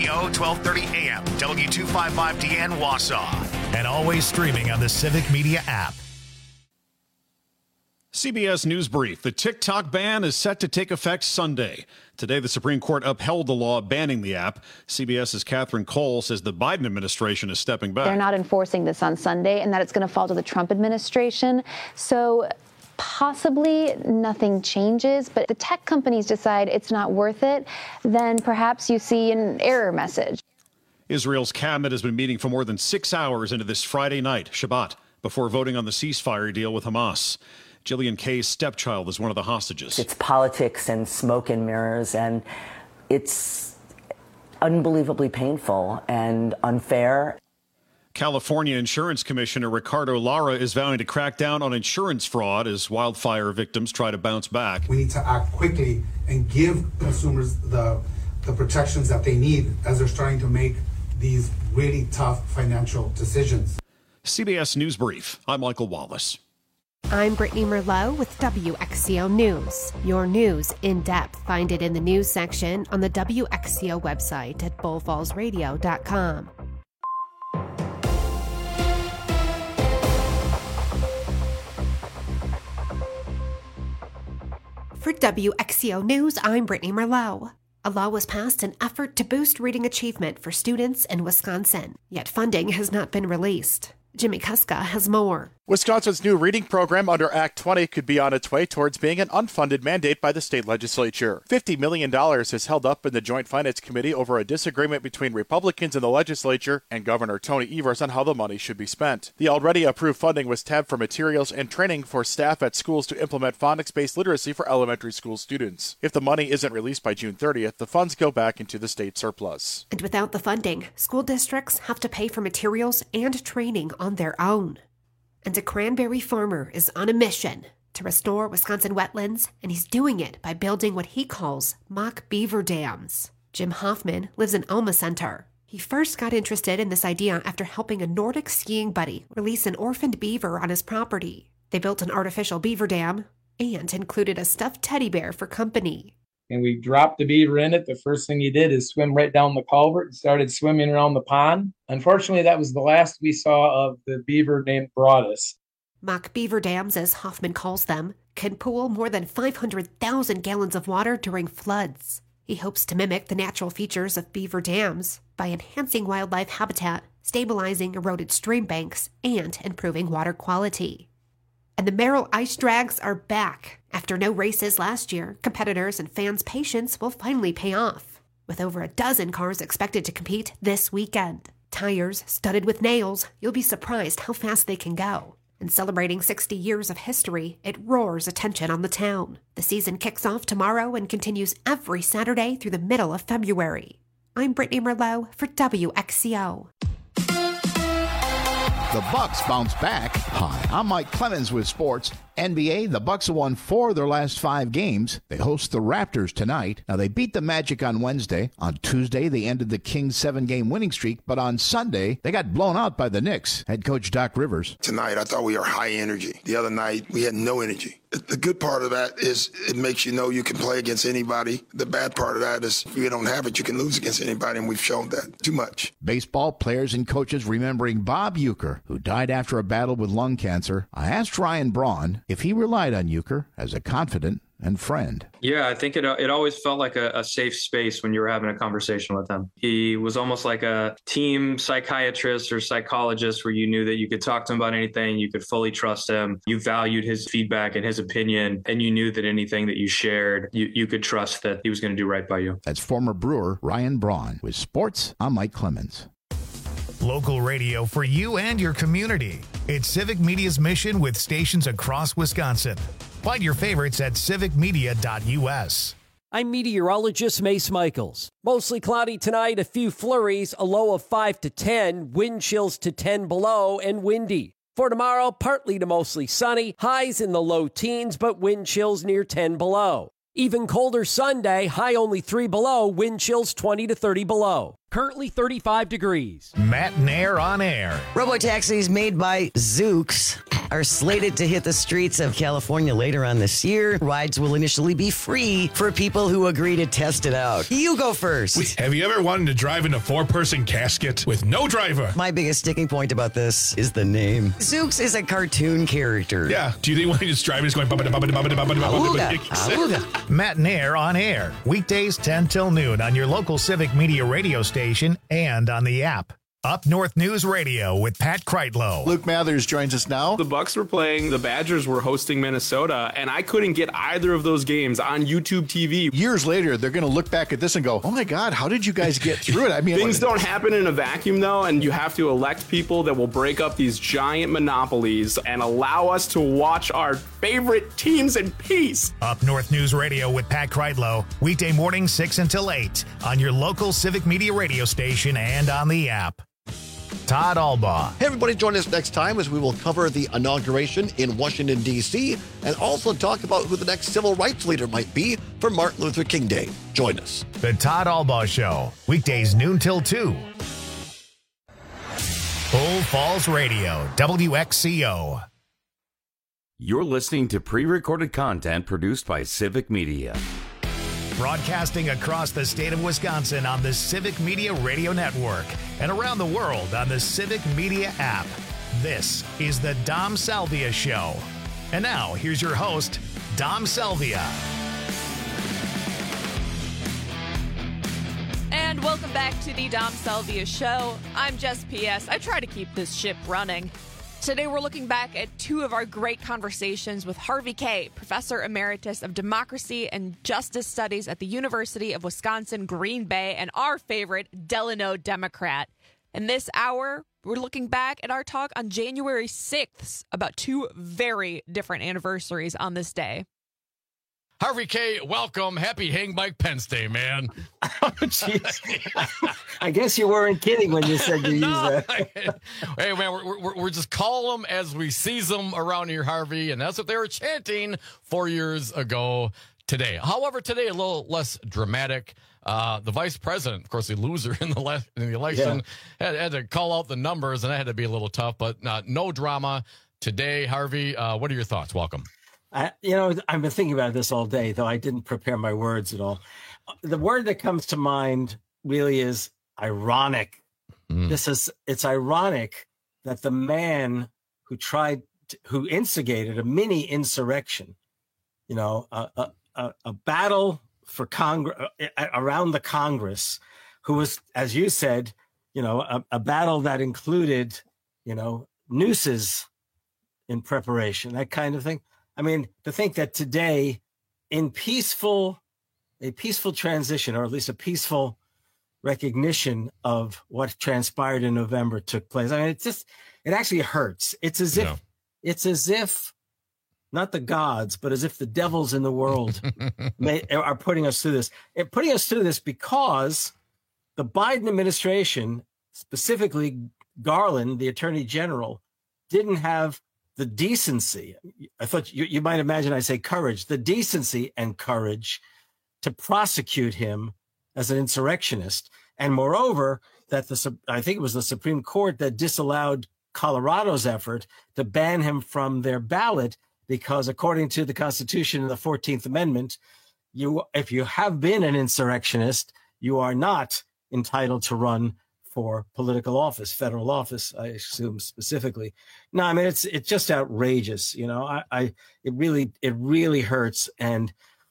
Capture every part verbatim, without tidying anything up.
E O, twelve thirty A M, W two fifty-five D N Wausau. And always streaming on the Civic Media app. C B S News Brief. The TikTok ban is set to take effect Sunday. Today, the Supreme Court upheld the law banning the app. CBS's Catherine Cole says the Biden administration is stepping back. They're not enforcing this on Sunday, and that it's going to fall to the Trump administration. So possibly nothing changes, but the tech companies decide it's not worth it, then perhaps you see an error message. Israel's cabinet has been meeting for more than six hours into this Friday night, Shabbat, before voting on the ceasefire deal with Hamas. Jillian Kay's stepchild is one of the hostages. It's politics and smoke and mirrors, and it's unbelievably painful and unfair. California Insurance Commissioner Ricardo Lara is vowing to crack down on insurance fraud as wildfire victims try to bounce back. We need to act quickly and give consumers the, the protections that they need as they're starting to make these really tough financial decisions. C B S News Brief. I'm Michael Wallace. I'm Brittany Merlot with W X C O News. Your news in depth. Find it in the news section on the W X C O website at bull falls radio dot com. For W X C O News, I'm Brittany Merlot. A law was passed in an effort to boost reading achievement for students in Wisconsin, yet funding has not been released. Jimmy Kuska has more. Wisconsin's new reading program under Act twenty could be on its way towards being an unfunded mandate by the state legislature. fifty million dollars is held up in the Joint Finance Committee over a disagreement between Republicans in the legislature and Governor Tony Evers on how the money should be spent. The already approved funding was tabbed for materials and training for staff at schools to implement phonics-based literacy for elementary school students. If the money isn't released by June thirtieth, the funds go back into the state surplus. And without the funding, school districts have to pay for materials and training on their own. And a cranberry farmer is on a mission to restore Wisconsin wetlands, and he's doing it by building what he calls mock beaver dams. Jim Hoffman lives in Alma Center. He first got interested in this idea after helping a Nordic skiing buddy release an orphaned beaver on his property. They built an artificial beaver dam and included a stuffed teddy bear for company. And we dropped the beaver in it. The first thing he did is swim right down the culvert and started swimming around the pond. Unfortunately, that was the last we saw of the beaver named Broadus. Mock beaver dams, as Hoffman calls them, can pool more than five hundred thousand gallons of water during floods. He hopes to mimic the natural features of beaver dams by enhancing wildlife habitat, stabilizing eroded stream banks, and improving water quality. And the Merrill Ice Drags are back. After no races last year, competitors and fans' patience will finally pay off. With over a dozen cars expected to compete this weekend. Tires studded with nails, you'll be surprised how fast they can go. And celebrating sixty years of history, it roars attention on the town. The season kicks off tomorrow and continues every Saturday through the middle of February. I'm Brittany Merlot for W X C O. The Bucks bounce back. Hi, I'm Mike Clemens with sports. N B A, the Bucks have won four of their last five games. They host the Raptors tonight. Now, they beat the Magic on Wednesday. On Tuesday, they ended the Kings' seven-game winning streak. But on Sunday, they got blown out by the Knicks. Head coach Doc Rivers. Tonight, I thought we were high energy. The other night, we had no energy. The good part of that is it makes you know you can play against anybody. The bad part of that is if you don't have it, you can lose against anybody, and we've shown that too much. Baseball players and coaches remembering Bob Uecker, who died after a battle with lung cancer. I asked Ryan Braun if he relied on Uecker as a confidant and friend. Yeah, I think it it always felt like a, a safe space when you were having a conversation with him. He was almost like a team psychiatrist or psychologist where you knew that you could talk to him about anything, you could fully trust him, you valued his feedback and his opinion, and you knew that anything that you shared, you, you could trust that he was going to do right by you. That's former Brewer Ryan Braun. With sports, I'm Mike Clemens. Local radio for you and your community. It's Civic Media's mission with stations across Wisconsin. Find your favorites at civic media dot u s. I'm meteorologist Mace Michaels. Mostly cloudy tonight, a few flurries, a low of five to ten, wind chills to ten below, and windy. For tomorrow, partly to mostly sunny, highs in the low teens, but wind chills near ten below. Even colder Sunday, high only three below, wind chills twenty to thirty below. currently thirty-five degrees. Matt Nair on air. Robotaxis made by Zoox are slated to hit the streets of California later on this year. Rides will initially be free for people who agree to test it out. You go first. Wait, have you ever wanted to drive in a four-person casket with no driver? My biggest sticking point about this is the name. Zoox is a cartoon character. Yeah. Do you think when he's driving, he's going... Awooga. Awooga. Matt Nair on air. Weekdays ten till noon on your local Civic Media radio station and on the app. Up North News Radio with Pat Kreitlow. Luke Mathers joins us now. The Bucks were playing, the Badgers were hosting Minnesota, and I couldn't get either of those games on YouTube T V. Years later, they're going to look back at this and go, oh my God, how did you guys get through it? I mean, things don't happen in a vacuum, though, and you have to elect people that will break up these giant monopolies and allow us to watch our favorite teams in peace. Up North News Radio with Pat Kreitlow, weekday morning six until eight on your local Civic Media radio station and on the app. Todd Albaugh. Hey, everybody, join us next time as we will cover the inauguration in Washington, D C, and also talk about who the next civil rights leader might be for Martin Luther King Day. Join us. The Todd Albaugh Show, weekdays noon till two. Full Falls Radio, W X C O. You're listening to pre-recorded content produced by Civic Media. Broadcasting across the state of Wisconsin on the Civic Media Radio Network and around the world on the Civic Media app. This is the Dom Salvia Show. And now, here's your host, Dom Salvia. And welcome back to the Dom Salvia Show. I'm Jess P S. I try to keep this ship running. Today, we're looking back at two of our great conversations with Harvey Kaye, Professor Emeritus of Democracy and Justice Studies at the University of Wisconsin-Green Bay, and our favorite Delano Democrat. In this hour, we're looking back at our talk on January sixth about two very different anniversaries on this day. Harvey Kaye, welcome. Happy Hang Mike Pence Day, man. Oh, jeez. I guess you weren't kidding when you said you no, use that. Hey, man, we're, we're, we're just calling them as we seize them around here, Harvey, and that's what they were chanting four years ago today. However, today, a little less dramatic. Uh, the vice president, of course, the loser in the, le- in the election, yeah. had, had to call out the numbers, and that had to be a little tough, but uh, no drama today. Harvey, uh, what are your thoughts? Welcome. I, you know, I've been thinking about this all day, though I didn't prepare my words at all. The word that comes to mind really is ironic. Mm. This is, it's ironic that the man who tried, to, who instigated a mini insurrection, you know, a, a, a battle for Congress, around the Congress, who was, as you said, you know, a, a battle that included, you know, nooses in preparation, that kind of thing. I mean, to think that today, in peaceful, a peaceful transition, or at least a peaceful recognition of what transpired in November took place. I mean, it's just, it actually hurts. It's as if, yeah. it's as if, not the gods, but as if the devils in the world may, are putting us through this. They're putting us through this because the Biden administration, specifically Garland, the Attorney General, didn't have the decency, I thought you, you might imagine I say courage, the decency and courage to prosecute him as an insurrectionist. And moreover, that the I think it was the Supreme Court that disallowed Colorado's effort to ban him from their ballot because according to the Constitution and the fourteenth Amendment, you if you have been an insurrectionist, you are not entitled to run for political office, federal office, I assume specifically. No, I mean, it's it's just outrageous. You know, I, I it really it really hurts. And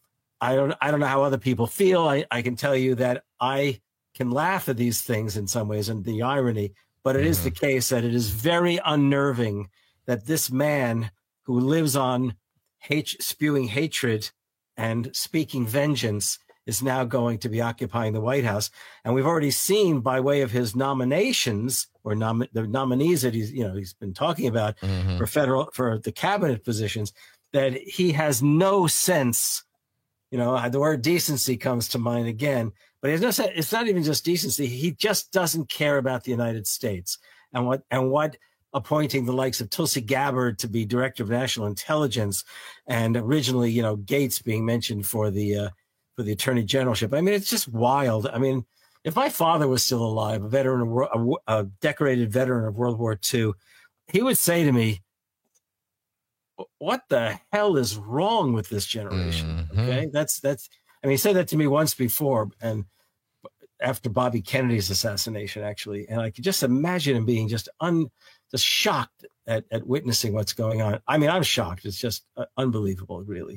I don't I don't know how other people feel. I, I can tell you that I can laugh at these things in some ways and the irony, but it mm-hmm. is the case that it is very unnerving that this man who lives on hate, spewing hatred and speaking vengeance is now going to be occupying the White House. And we've already seen by way of his nominations or nom- the nominees that he's, you know, he's been talking about mm-hmm. for federal, for the cabinet positions, that he has no sense, you know, the word decency comes to mind again, but it's not, it's not even just decency. He just doesn't care about the United States and what, and what appointing the likes of Tulsi Gabbard to be director of national intelligence. And originally, you know, Gates being mentioned for the, uh, for the attorney generalship. I mean, it's just wild. I mean, if my father was still alive, a veteran, of, wor- a, a decorated veteran of World War Two, he would say to me, what the hell is wrong with this generation? Mm-hmm. Okay. That's, that's, I mean, he said that to me once before, and after Bobby Kennedy's assassination, actually. And I could just imagine him being just un, just shocked at, at witnessing what's going on. I mean, I'm shocked. It's just uh, unbelievable, really.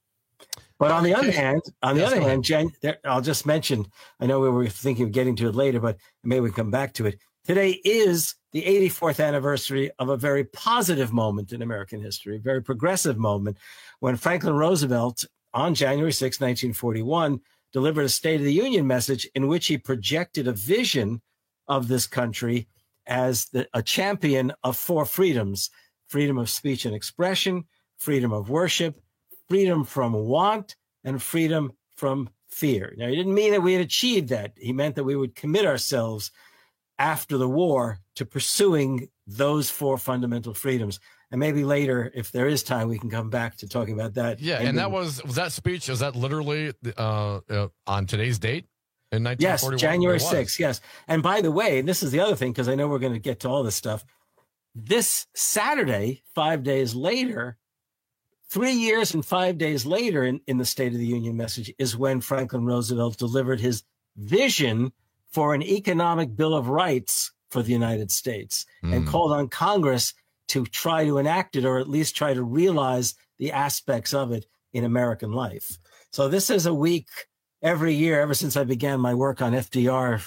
But on the other hand, on the Yes, other go hand, Jen, there, I'll just mention, I know we were thinking of getting to it later, but maybe we come back to it. Today is the eighty-fourth anniversary of a very positive moment in American history, a very progressive moment, when Franklin Roosevelt, on January sixth, nineteen forty-one, delivered a State of the Union message in which he projected a vision of this country as the, a champion of four freedoms: freedom of speech and expression, freedom of worship, freedom from want, and freedom from fear. Now, he didn't mean that we had achieved that. He meant that we would commit ourselves after the war to pursuing those four fundamental freedoms. And maybe later, if there is time, we can come back to talking about that. Yeah, and, and that was, was that speech, is that literally uh, uh, on today's date in nineteen forty-one? Yes, January sixth, yes. And by the way, this is the other thing, because I know we're going to get to all this stuff. This Saturday, five days later, three years and five days later in, in the State of the Union message is when Franklin Roosevelt delivered his vision for an economic Bill of Rights for the United States mm. and called on Congress to try to enact it, or at least try to realize the aspects of it in American life. So this is a week every year, ever since I began my work on F D R,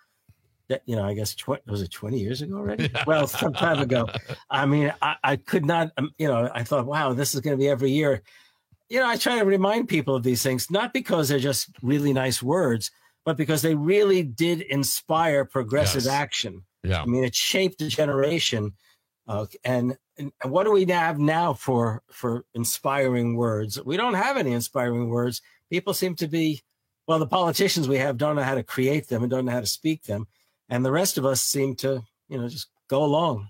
that, you know, I guess, tw- was it twenty years ago already? Well, some time ago. I mean, I, I could not, um, you know, I thought, wow, this is going to be every year. You know, I try to remind people of these things, not because they're just really nice words, but because they really did inspire progressive Yes. action. Yeah. I mean, it shaped a generation. Uh, and, and what do we have now for, for inspiring words? We don't have any inspiring words. People seem to be, well, the politicians we have don't know how to create them and don't know how to speak them. And the rest of us seem to, you know, just go along.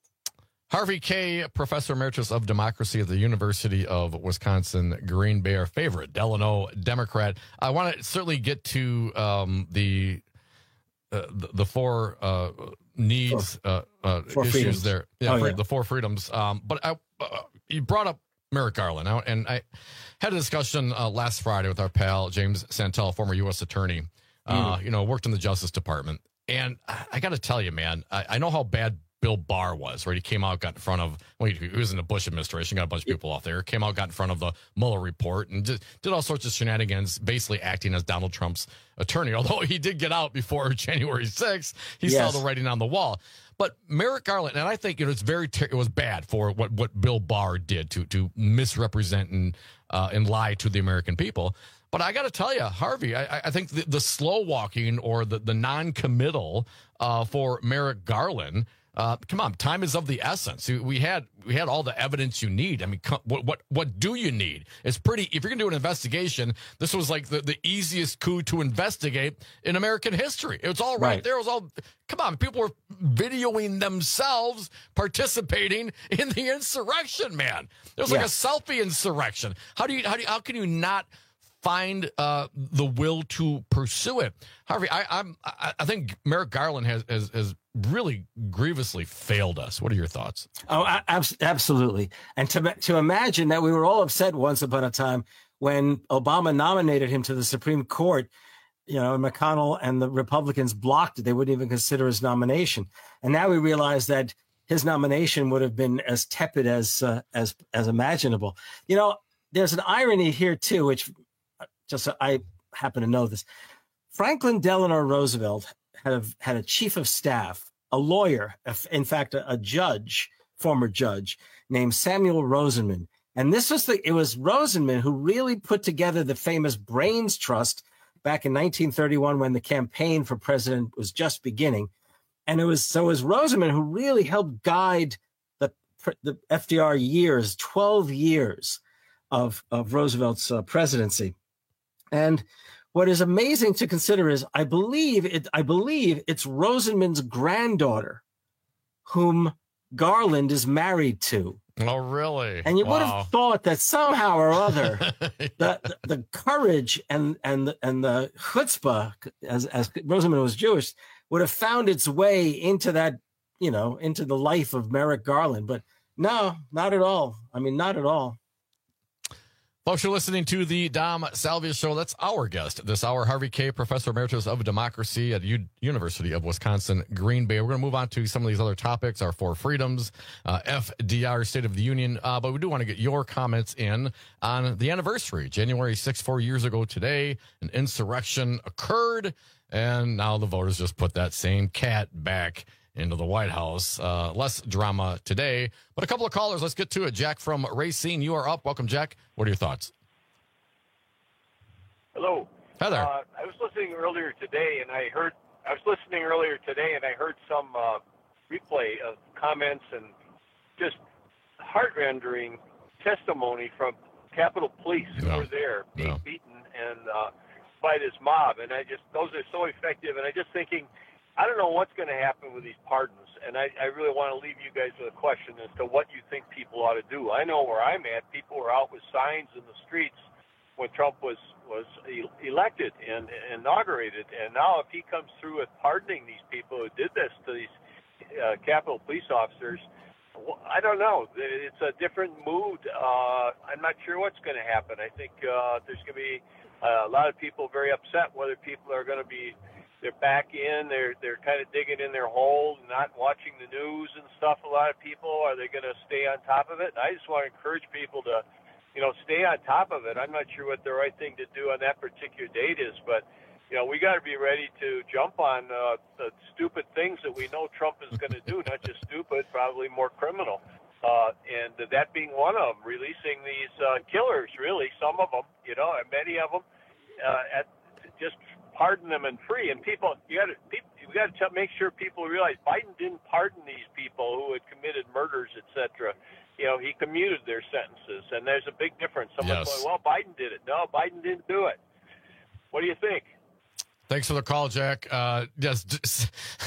Harvey Kaye, Professor Emeritus of Democracy at the University of Wisconsin, Green Bay, our favorite Delano Democrat. I want to certainly get to um, the, uh, the the four uh, needs uh, uh, Four issues freedoms. there. Yeah, Oh, for yeah. the four freedoms. Um, but I, uh, you brought up Merrick Garland, I- and I had a discussion uh, last Friday with our pal James Santel, former U S attorney. Uh, Mm. You know, worked in the Justice Department, and I, I got to tell you, man, I, I know how bad Bill Barr was, right? He came out, got in front of, well, he, he was in the Bush administration, got a bunch of people off there, came out, got in front of the Mueller report, and just did all sorts of shenanigans, basically acting as Donald Trump's attorney. Although he did get out before January sixth, he Yes. saw the writing on the wall. But Merrick Garland, and I think you know, it's very ter- it was bad for what, what Bill Barr did to to misrepresent and uh, and lie to the American people. But I got to tell you, Harvey, I, I think the, the slow walking or the, the non-committal uh, for Merrick Garland, uh, come on, time is of the essence. We had we had all the evidence you need. I mean, co- what what what do you need? It's pretty. If you're going to do an investigation, this was like the, the easiest coup to investigate in American history. It was all right, Right. there. It was all. Come on, people were videoing themselves participating in the insurrection. Man, it was like Yeah. a selfie insurrection. How do you how do you, how can you not find uh, the will to pursue it? Harvey, I, I'm, I, I think Merrick Garland has, has has really grievously failed us. What are your thoughts? Oh, a- abs- absolutely. And to to imagine that we were all upset once upon a time when Obama nominated him to the Supreme Court, you know, McConnell and the Republicans blocked it. They wouldn't even consider his nomination. And now we realize that his nomination would have been as tepid as uh, as as imaginable. You know, there's an irony here too, which just I happen to know this. Franklin Delano Roosevelt had a, had a chief of staff, a lawyer, in fact, a, a judge, former judge, named Samuel Rosenman. And this was the, it was Rosenman who really put together the famous Brains Trust back in nineteen thirty-one when the campaign for president was just beginning. And it was, so it was Rosenman who really helped guide the, the F D R years, twelve years of, of Roosevelt's uh, presidency. And what is amazing to consider is, I believe it. I believe it's Rosenman's granddaughter, whom Garland is married to. Oh, really? And you wow. would have thought that somehow or other, the, the the courage and and the, and the chutzpah, as as Rosenman was Jewish, would have found its way into that, you know, into the life of Merrick Garland. But no, not at all. I mean, not at all. Folks, you're listening to the Dom Salvia Show. That's our guest this hour, Harvey Kaye, Professor Emeritus of Democracy at U- University of Wisconsin, Green Bay. We're going to move on to some of these other topics, our four freedoms, uh, F D R, State of the Union. Uh, but we do want to get your comments in on the anniversary. January sixth, four years ago today, an insurrection occurred, and now the voters just put that same cat back into the White House. Uh, less drama today, but a couple of callers. Let's get to it. Jack from Racine, you are up. Welcome, Jack. What are your thoughts? Hello. Hi there. Uh, I was listening earlier today, and I heard. I was listening earlier today, and I heard some uh, replay of comments and just heart-rending testimony from Capitol Police who no. were there being no. beaten and uh, by this mob. And I just those are so effective. And I just thinking. I don't know what's going to happen with these pardons, and I, I really want to leave you guys with a question as to what you think people ought to do. I know where I'm at. People were out with signs in the streets when Trump was, was elected and inaugurated, and now if he comes through with pardoning these people who did this to these uh, Capitol Police officers, I don't know. It's a different mood. Uh, I'm not sure what's going to happen. I think uh, there's going to be a lot of people very upset whether people are going to be They're back in. They're they're kind of digging in their hole, not watching the news and stuff. A lot of people, are they going to stay on top of it? I just want to encourage people to, you know, stay on top of it. I'm not sure what the right thing to do on that particular date is, but you know, we got to be ready to jump on uh, the stupid things that we know Trump is going to do. Not just stupid, probably more criminal. Uh, and that being one of them, releasing these uh, killers. Really, some of them, you know, and many of them, uh, at just. Pardon them and free, and people, you got to, you got to make sure people realize Biden didn't pardon these people who had committed murders, et cetera. You know, he commuted their sentences, and there's a big difference. Someone's yes. going, well, Biden did it. No, Biden didn't do it. What do you think? Thanks for the call, Jack. Uh, yes,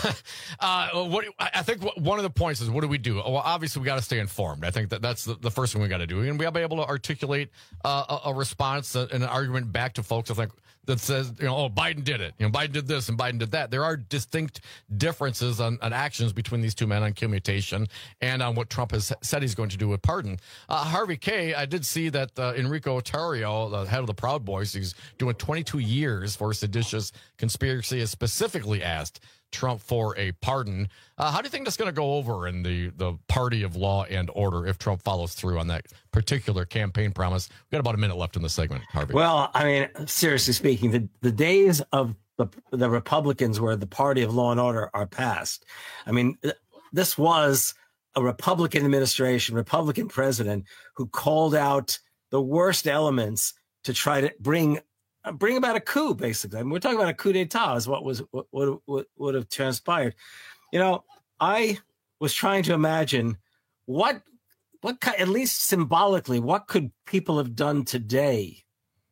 uh, what I think one of the points is, what do we do? Well, obviously, we got to stay informed. I think that that's the, the first thing we got to do, and we got to be able to articulate uh, a, a response and an argument back to folks. I think that says, you know, oh, Biden did it. You know, Biden did this and Biden did that. There are distinct differences on, on actions between these two men on commutation and on what Trump has said he's going to do with pardon. Uh, Harvey Kaye, I did see that uh, Enrico Tarrio, the head of the Proud Boys, he's doing twenty-two years for seditious conspiracy, has specifically asked Trump for a pardon. Uh, how do you think that's going to go over in the, the party of law and order if Trump follows through on that particular campaign promise? We've got about a minute left in the segment, Harvey. Well, I mean, seriously speaking, the, the days of the, the Republicans where the party of law and order are past. I mean, this was a Republican administration, Republican president who called out the worst elements to try to bring bring about a coup, basically. I mean, we're talking about a coup d'etat is what was what, what, what would have transpired. You know, I was trying to imagine what what at least symbolically, what could people have done today,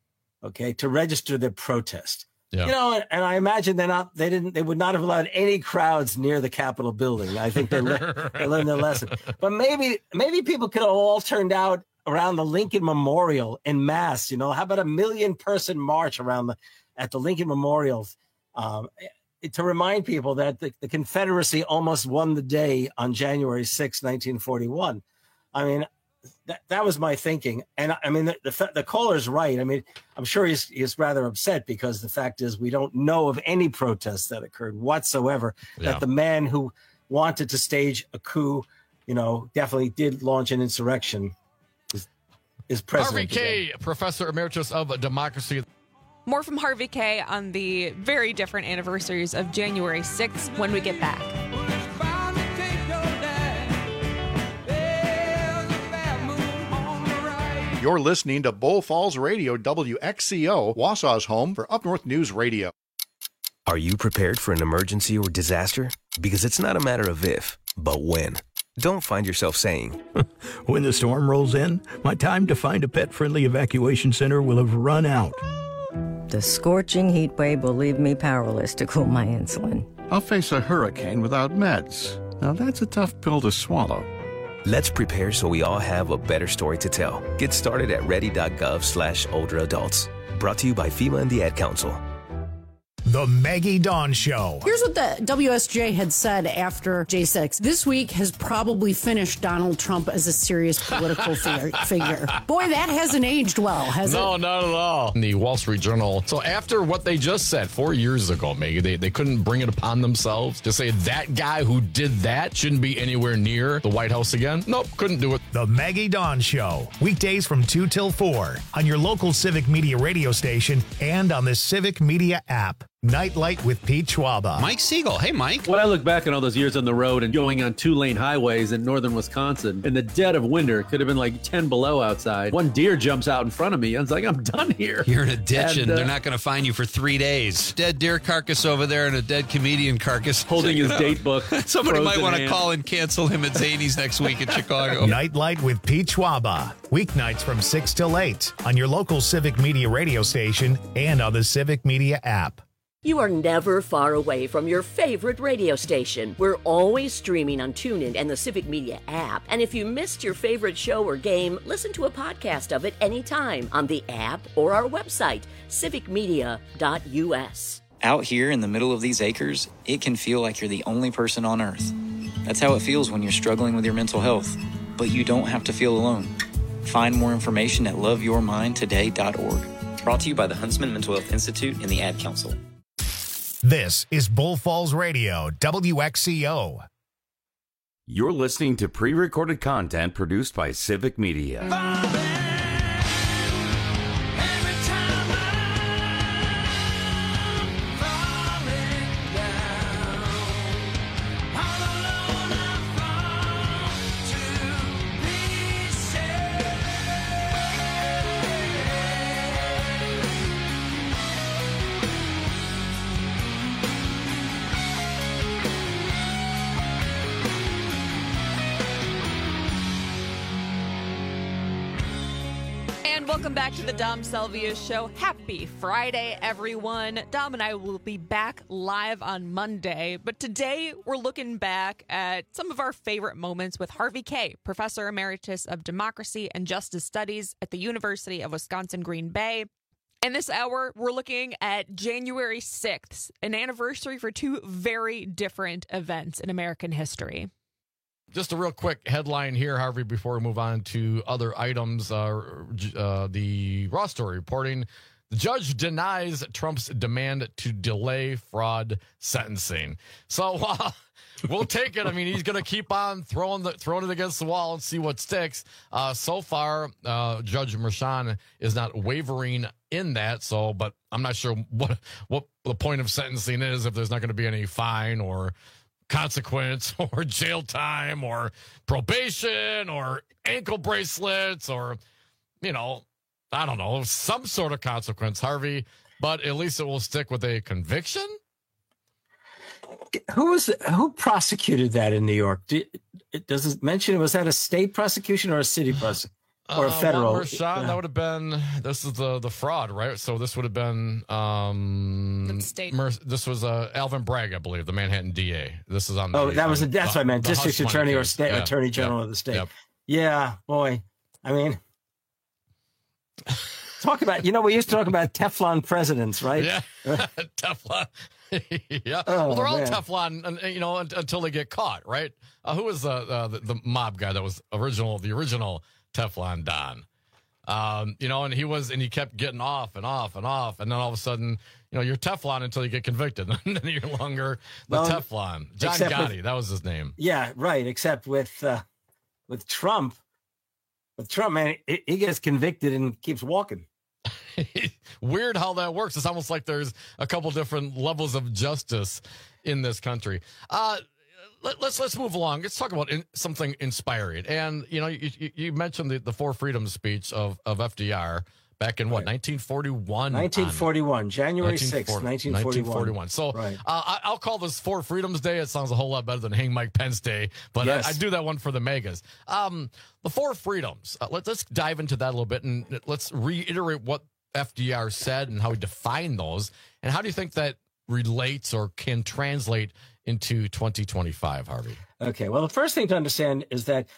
okay, to register their protest. Yeah. You know, and, and I imagine they're not, they didn't, they would not have allowed any crowds near the Capitol building. I think they, le- they learned their lesson. But maybe, maybe people could have all turned out around the Lincoln Memorial en masse. You know, how about a million person march around the, at the Lincoln Memorial um, to remind people that the, the Confederacy almost won the day on January sixth, nineteen forty-one. I mean, That that was my thinking, and I mean the, the the caller's right. I mean, I'm sure he's he's rather upset because the fact is we don't know of any protests that occurred whatsoever. Yeah. That the man who wanted to stage a coup, you know, definitely did launch an insurrection. Is, is president Harvey Kaye, Professor Emeritus of Democracy. More from Harvey Kaye on the very different anniversaries of January sixth when we get back. You're listening to Bull Falls Radio, W X C O, Wausau's home for Up North News Radio. Are you prepared for an emergency or disaster? Because it's not a matter of if, but when. Don't find yourself saying, when the storm rolls in, my time to find a pet-friendly evacuation center will have run out. The scorching heat wave will leave me powerless to cool my insulin. I'll face a hurricane without meds. Now that's a tough pill to swallow. Let's prepare so we all have a better story to tell. Get started at ready.gov slash older adults. Brought to you by FEMA and the Ad Council. The Maggie Dawn Show. Here's what the W S J had said after J six. This week has probably finished Donald Trump as a serious political figure. Boy, that hasn't aged well, has no, it? No, not at all. In the Wall Street Journal. So after what they just said four years ago, Maggie, they, they couldn't bring it upon themselves to say that guy who did that shouldn't be anywhere near the White House again. Nope, couldn't do it. The Maggie Dawn Show. Weekdays from two till four on your local Civic Media radio station and on the Civic Media app. Nightlight with Pete Schwaba. Mike Siegel. Hey, Mike. When I look back on all those years on the road and going on two-lane highways in northern Wisconsin, in the dead of winter, it could have been like ten below outside. One deer jumps out in front of me. I was like, I'm done here. You're in a ditch, and, and uh, they're not going to find you for three days. Dead deer carcass over there and a dead comedian carcass. Holding his date book. Somebody might want to call and cancel him at Zany's next week in Chicago. Nightlight with Pete Schwaba. Weeknights from six till eight on your local Civic Media radio station and on the Civic Media app. You are never far away from your favorite radio station. We're always streaming on TuneIn and the Civic Media app. And if you missed your favorite show or game, listen to a podcast of it anytime on the app or our website, civic media dot u s. Out here in the middle of these acres, it can feel like you're the only person on Earth. That's how it feels when you're struggling with your mental health. But you don't have to feel alone. Find more information at love your mind today dot org. Brought to you by the Huntsman Mental Health Institute and the Ad Council. This is Bull Falls Radio, W X C O. You're listening to pre-recorded content produced by Civic Media. Welcome back to the Dom Salvia Show. Happy Friday, everyone. Dom and I will be back live on Monday, but today we're looking back at some of our favorite moments with Harvey Kaye, Professor Emeritus of Democracy and Justice Studies at the University of Wisconsin-Green Bay. In this hour, we're looking at January sixth, an anniversary for two very different events in American history. Just a real quick headline here, Harvey, before we move on to other items. Uh, uh, the Raw Story reporting, the judge denies Trump's demand to delay fraud sentencing. So uh, we'll take it. I mean, he's going to keep on throwing the throwing it against the wall and see what sticks. Uh, so far, uh, Judge Merchan is not wavering in that. So, but I'm not sure what what the point of sentencing is if there's not going to be any fine or consequence or jail time or probation or ankle bracelets or, you know, I don't know, some sort of consequence, Harvey, but at least it will stick with a conviction. Who was who prosecuted that in New York? Do, does it mention, was that a state prosecution or a city prosecution? Or a federal? Uh, Merchan, that would have been, this is the, the fraud, right? So this would have been, um, state. Mer- this was uh, Alvin Bragg, I believe, the Manhattan D A. This is on the. Oh, that was, a, that's the, what I meant. District attorney or state yeah, attorney general yeah, of the state. Yep. Yeah, boy. I mean, talk about, you know, we used to talk about Teflon presidents, right? Yeah. Teflon. yeah. Oh, well, they're all man. Teflon, you know, until they get caught, right? Uh, who was the, uh, the the mob guy that was original, the original Teflon Don? Um, you know, and he was, and he kept getting off and off and off, and then all of a sudden, you know, you're Teflon until you get convicted, and then you're longer the Well, Teflon. John except Gotti, with- that was his name. Yeah, right. Except with uh, with Trump, with Trump, man, he, he gets convicted and keeps walking. Weird how that works. It's almost like there's a couple different levels of justice in this country. Uh, let, let's let's move along. Let's talk about in, something inspiring. And you know, you, you, you mentioned the, the Four Freedoms speech of, of F D R back in what, right. nineteen forty-one? nineteen forty-one, January sixth, nineteen forty-one. So right. uh, I, I'll call this Four Freedoms Day. It sounds a whole lot better than Hang Mike Pence Day, but Yes. I, I do that one for the megas. Um, the Four Freedoms. Uh, let, let's dive into that a little bit, and let's reiterate what F D R said and how he defined those. And how do you think that relates or can translate into twenty twenty-five, Harvey? Okay. Well, the first thing to understand is that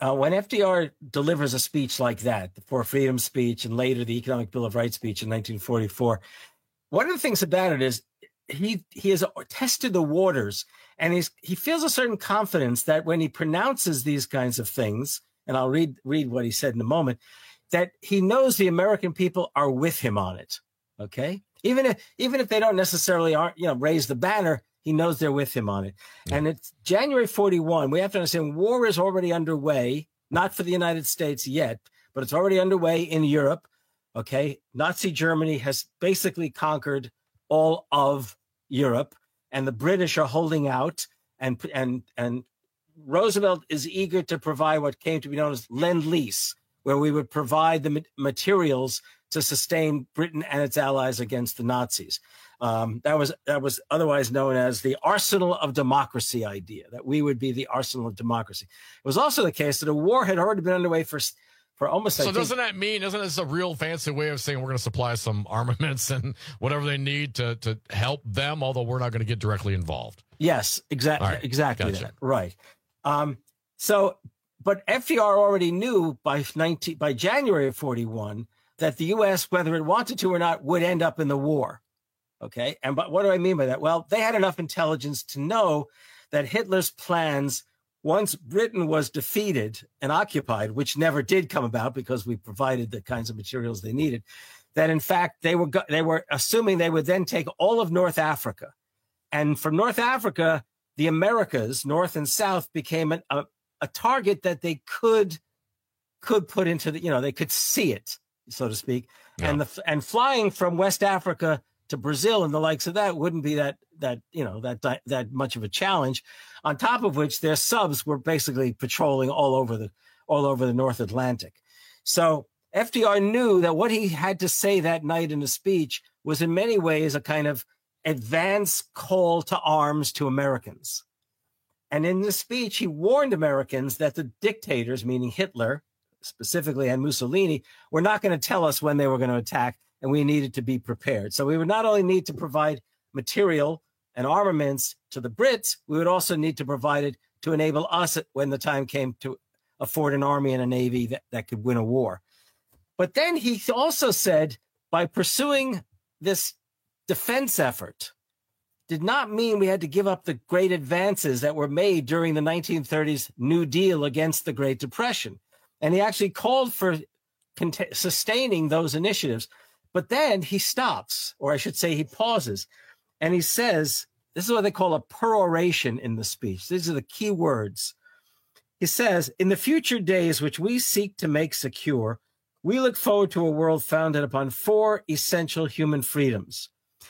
uh, when F D R delivers a speech like that, the For Freedom speech, and later the Economic Bill of Rights speech in nineteen forty-four, one of the things about it is he he has tested the waters, and he's he feels a certain confidence that when he pronounces these kinds of things, and I'll read read what he said in a moment, that he knows the American people are with him on it. Okay, even if even if they don't necessarily aren't you know raise the banner, he knows they're with him on it. Yeah. And it's January forty-one. We have to understand war is already underway, not for the United States yet, but it's already underway in Europe. Okay, Nazi Germany has basically conquered all of Europe, and the British are holding out, and and and Roosevelt is eager to provide what came to be known as Lend-Lease, where we would provide the materials to sustain Britain and its allies against the Nazis. Um, that was that was otherwise known as the arsenal of democracy idea, that we would be the arsenal of democracy. It was also the case that a war had already been underway for for almost. So I doesn't think, that mean, isn't this a real fancy way of saying we're going to supply some armaments and whatever they need to to help them, although we're not going to get directly involved? Yes, exactly, right, exactly gotcha. that. Right. Um, so, but F D R already knew by nineteen by January of forty-one that the U S, whether it wanted to or not, would end up in the war. Okay. And but what do I mean by that? Well, they had enough intelligence to know that Hitler's plans, once Britain was defeated and occupied, which never did come about because we provided the kinds of materials they needed, that in fact they were they were assuming they would then take all of North Africa. And from North Africa, the Americas, North and South, became an, a, a target that they could could put into the, you know, they could see it, so to speak. Yeah. And the and flying from West Africa to Brazil and the likes of that wouldn't be that that you know that that much of a challenge. On top of which, their subs were basically patrolling all over the all over the North Atlantic. So F D R knew that what he had to say that night in the speech was in many ways a kind of advance call to arms to Americans. And in this speech, he warned Americans that the dictators, meaning Hitler specifically and Mussolini, were not going to tell us when they were going to attack, and we needed to be prepared. So we would not only need to provide material and armaments to the Brits, we would also need to provide it to enable us, when the time came, to afford an army and a navy that, that could win a war. But then he also said, by pursuing this defense effort, did not mean we had to give up the great advances that were made during the nineteen thirties New Deal against the Great Depression. And he actually called for cont- sustaining those initiatives. But then he stops, or I should say he pauses, and he says, this is what they call a peroration in the speech. These are the key words. He says, in the future days which we seek to make secure, we look forward to a world founded upon four essential human freedoms.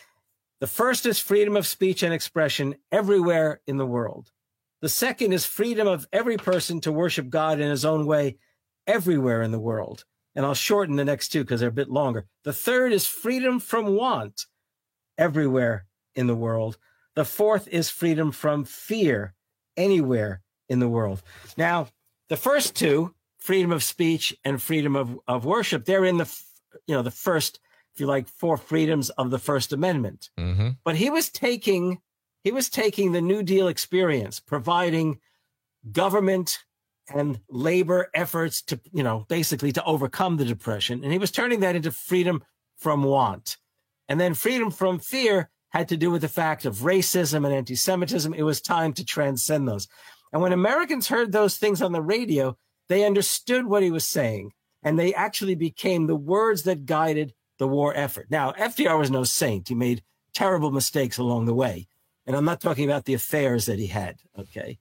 The first is freedom of speech and expression everywhere in the world. The second is freedom of every person to worship God in his own way everywhere in the world. And I'll shorten the next two because they're a bit longer. The third is freedom from want everywhere in the world. The fourth is freedom from fear anywhere in the world. Now, the first two, freedom of speech and freedom of, of worship, they're in the, you know, the first, if you like, four freedoms of the First Amendment. Mm-hmm. But he was taking, he was taking the New Deal experience, providing government and labor efforts to, you know, basically to overcome the Depression. And he was turning that into freedom from want. And then freedom from fear had to do with the fact of racism and anti-Semitism. It was time to transcend those. And when Americans heard those things on the radio, they understood what he was saying. And they actually became the words that guided the war effort. Now, F D R was no saint. He made terrible mistakes along the way. And I'm not talking about the affairs that he had, okay?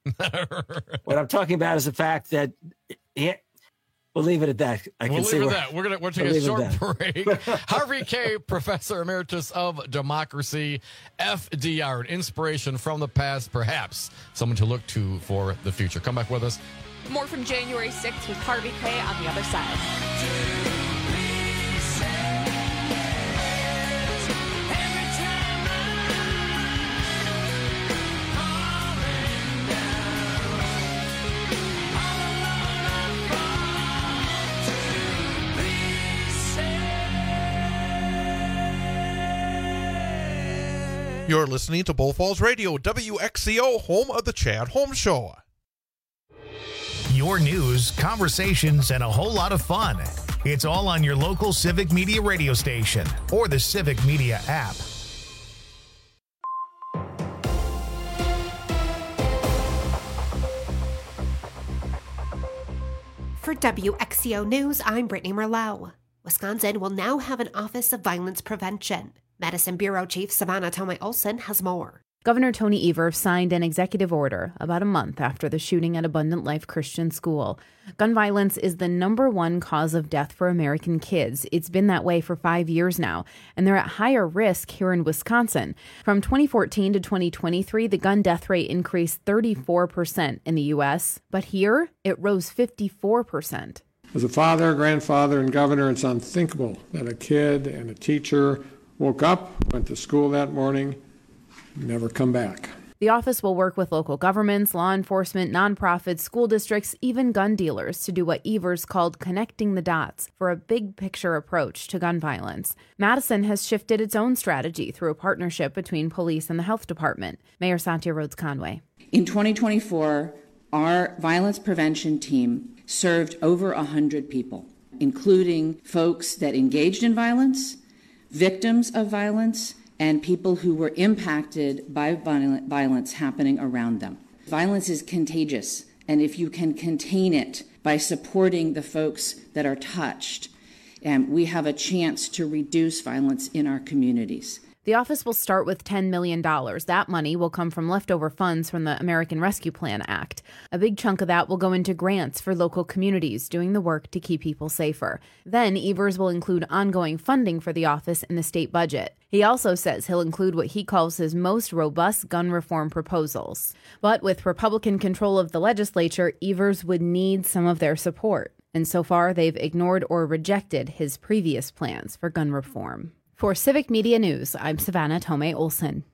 What I'm talking about is the fact that, he, we'll leave it at that. I we'll can leave see it at where, that. We're going we're to take a short break. Harvey Kaye, Professor Emeritus of Democracy, F D R, an inspiration from the past, perhaps someone to look to for the future. Come back with us. More from January sixth with Harvey Kaye on the other side. You're listening to Bull Falls Radio, W X C O, home of the Chad Holmes Show. Your news, conversations, and a whole lot of fun. It's all on your local Civic Media radio station or the Civic Media app. For W X C O News, I'm Brittany Merlot. Wisconsin will now have an Office of Violence Prevention. Madison Bureau Chief Savannah Tomei Olson has more. Governor Tony Evers signed an executive order about a month after the shooting at Abundant Life Christian School. Gun violence is the number one cause of death for American kids. It's been that way for five years now, and they're at higher risk here in Wisconsin. From twenty fourteen to twenty twenty-three, the gun death rate increased thirty-four percent in the U S, but here it rose fifty-four percent. As a father, grandfather, and governor, it's unthinkable that a kid and a teacher woke up, went to school that morning, never come back. The office will work with local governments, law enforcement, nonprofits, school districts, even gun dealers to do what Evers called connecting the dots for a big picture approach to gun violence. Madison has shifted its own strategy through a partnership between police and the health department. Mayor Satya Rhodes Conway. In twenty twenty-four, our violence prevention team served over one hundred people, including folks that engaged in violence, victims of violence, and people who were impacted by violence happening around them. Violence is contagious, and if you can contain it by supporting the folks that are touched, um, we have a chance to reduce violence in our communities. The office will start with ten million dollars. That money will come from leftover funds from the American Rescue Plan Act. A big chunk of that will go into grants for local communities doing the work to keep people safer. Then Evers will include ongoing funding for the office in the state budget. He also says he'll include what he calls his most robust gun reform proposals. But with Republican control of the legislature, Evers would need some of their support. And so far, they've ignored or rejected his previous plans for gun reform. For Civic Media News, I'm Savannah Tomei Olson.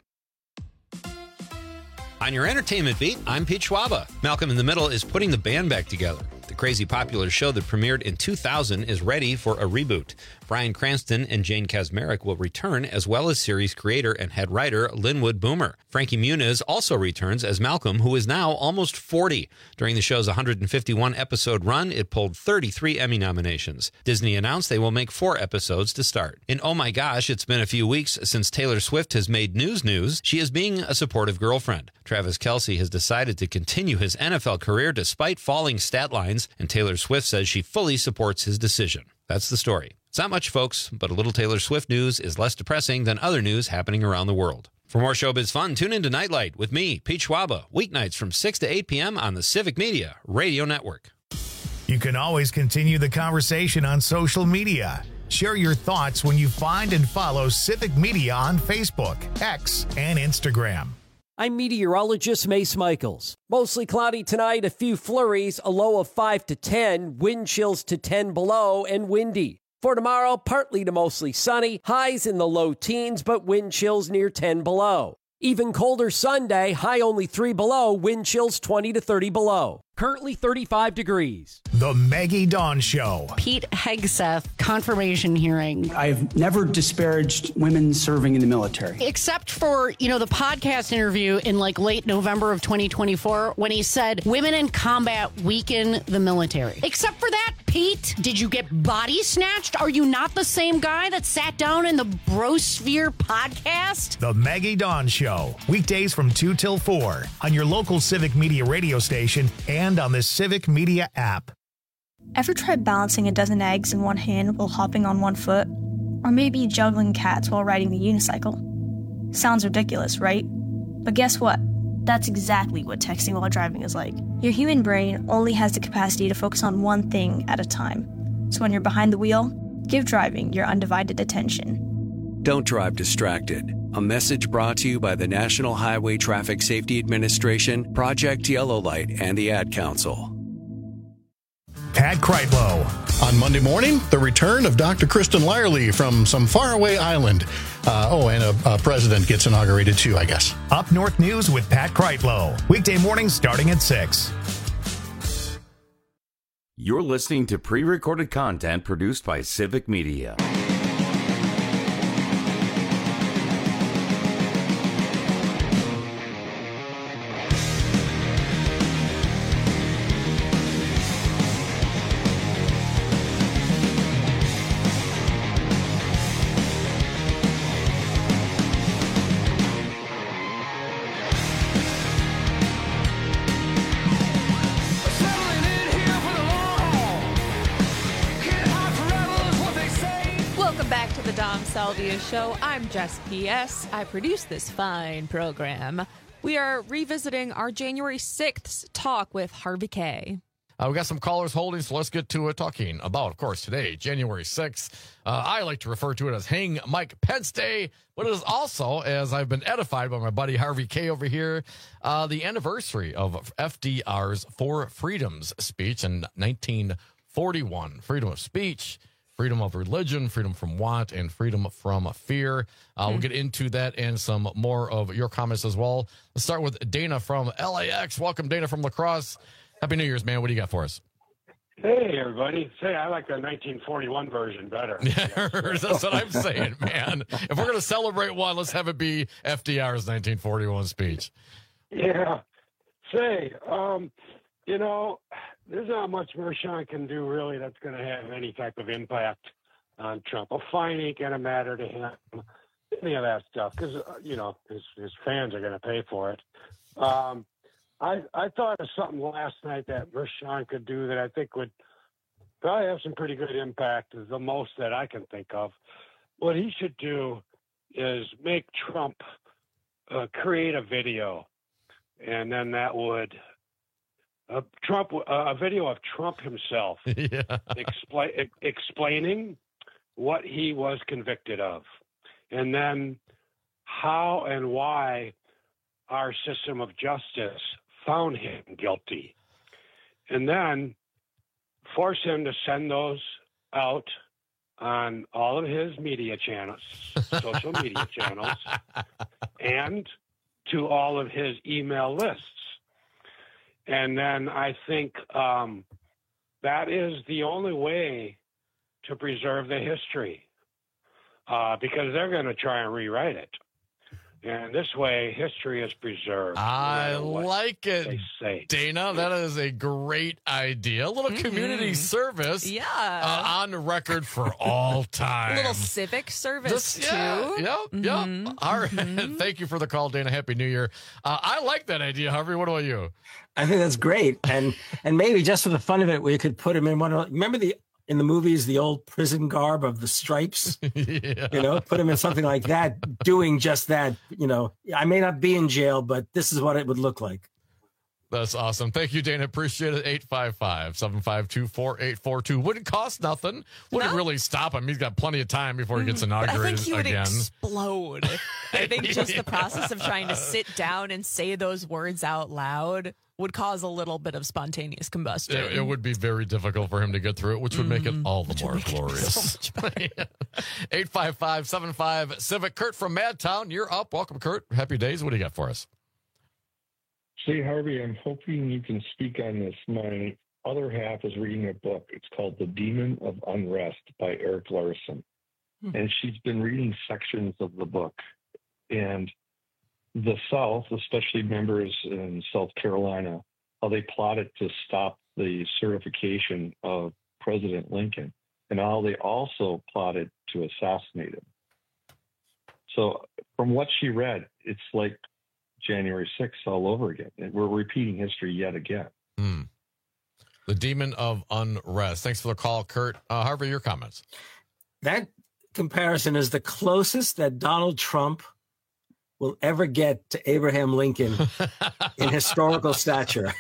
On your entertainment beat, I'm Pete Schwaba. Malcolm in the Middle is putting the band back together. The crazy popular show that premiered in two thousand is ready for a reboot. Bryan Cranston and Jane Kaczmarek will return, as well as series creator and head writer Linwood Boomer. Frankie Muniz also returns as Malcolm, who is now almost forty. During the show's one hundred fifty-one episode run, it pulled thirty-three Emmy nominations. Disney announced they will make four episodes to start. In Oh My Gosh, it's been a few weeks since Taylor Swift has made news news. She is being a supportive girlfriend. Travis Kelce has decided to continue his N F L career despite falling stat lines, and Taylor Swift says she fully supports his decision. That's the story. It's not much, folks, but a little Taylor Swift news is less depressing than other news happening around the world. For more showbiz fun, tune in to Nightlight with me, Pete Schwaba, weeknights from six to eight p.m. on the Civic Media Radio Network. You can always continue the conversation on social media. Share your thoughts when you find and follow Civic Media on Facebook, X, and Instagram. I'm meteorologist Mace Michaels. Mostly cloudy tonight, a few flurries, a low of five to ten, wind chills to ten below, and windy. For tomorrow, partly to mostly sunny, highs in the low teens, but wind chills near ten below. Even colder Sunday, high only three below, wind chills twenty to thirty below. Currently thirty-five degrees. The Maggie Dawn Show. Pete Hegseth, confirmation hearing. I've never disparaged women serving in the military. Except for, you know, the podcast interview in like late November of twenty twenty-four when he said women in combat weaken the military. Except for that, Pete, did you get body snatched? Are you not the same guy that sat down in the Brosphere podcast? The Maggie Dawn Show. Weekdays from two till four on your local Civic Media radio station and on the Civic Media app. Ever tried balancing a dozen eggs in one hand while hopping on one foot? Or maybe juggling cats while riding the unicycle? Sounds ridiculous, right? But guess what? That's exactly what texting while driving is like. Your human brain only has the capacity to focus on one thing at a time. So when you're behind the wheel, give driving your undivided attention. Don't drive distracted. A message brought to you by the National Highway Traffic Safety Administration, Project Yellow Light, and the Ad Council. Pat Kreitlow. On Monday morning, the return of Doctor Kristen Lyerly from some faraway island. Uh, oh, and a, a president gets inaugurated too, I guess. Up North News with Pat Kreitlow. Weekday mornings starting at six. You're listening to pre-recorded content produced by Civic Media. Salvia Show. I'm Jess P S. I produce this fine program. We are revisiting our January sixth talk with Harvey Kaye. Uh, we got some callers holding, so let's get to it. Talking about, of course, today, January sixth. Uh, I like to refer to it as Hang Mike Pence Day, but it is also, as I've been edified by my buddy Harvey Kaye over here, uh, the anniversary of F D R's Four Freedoms speech in nineteen forty-one. Freedom of speech, freedom of religion, freedom from want, and freedom from fear. Uh, mm-hmm. We'll get into that and some more of your comments as well. Let's start with Dana from L A X. Welcome, Dana from La Crosse. Happy New Year's, man. What do you got for us? Hey, everybody. Say, I like the nineteen forty-one version better. That's what I'm saying, man. If we're going to celebrate one, let's have it be F D R's nineteen forty-one speech. Yeah. Say, um, you know, there's not much Mershon can do, really, that's going to have any type of impact on Trump. A fine ain't going to matter to him, any of that stuff, because, uh, you know, his, his fans are going to pay for it. Um, I, I thought of something last night that Mershon could do that I think would probably have some pretty good impact, is the most that I can think of. What he should do is make Trump uh, create a video, and then that would uh, Trump uh, a video of Trump himself yeah. expla- explaining what he was convicted of, and then how and why our system of justice found him guilty, and then force him to send those out on all of his media channels, social media channels, and to all of his email lists. And then I think um, that is the only way to preserve the history, uh, because they're going to try and rewrite it. And this way, history is preserved. I like it, say. Dana. That is a great idea. A little mm-hmm. community service yeah. uh, on the record for all time. A little civic service, this, too. Yeah, yep, mm-hmm. yep. All right. Mm-hmm. Thank you for the call, Dana. Happy New Year. Uh, I like that idea, Harvey. What about you? I think that's great. And and maybe just for the fun of it, we could put him in one of, remember the in the movies, the old prison garb of the stripes, yeah. you know, put him in something like that, doing just that. You know, I may not be in jail, but this is what it would look like. That's awesome. Thank you, Dana. Appreciate it. eight five five, seven five two, four eight four two. Wouldn't cost nothing. Wouldn't no. really stop him. He's got plenty of time before he gets inaugurated I think he would again. explode. I think just the process of trying to sit down and say those words out loud would cause a little bit of spontaneous combustion. It, it would be very difficult for him to get through it, which would make mm-hmm. it all the which more glorious. So eight five five, seven five Civic. Kurt from Madtown, you're up. Welcome, Kurt. Happy days. What do you got for us? Say, Harvey, I'm hoping you can speak on this. My other half is reading a book. It's called The Demon of Unrest by Erik Larson. Hmm. And she's been reading sections of the book. And the South, especially members in South Carolina, how they plotted to stop the certification of President Lincoln, and how they also plotted to assassinate him. So from what she read, it's like January sixth all over again. And we're repeating history yet again. Hmm. The Demon of Unrest. Thanks for the call, Kurt. Uh, Harvey, your comments. That comparison is the closest that Donald Trump will ever get to Abraham Lincoln in historical stature.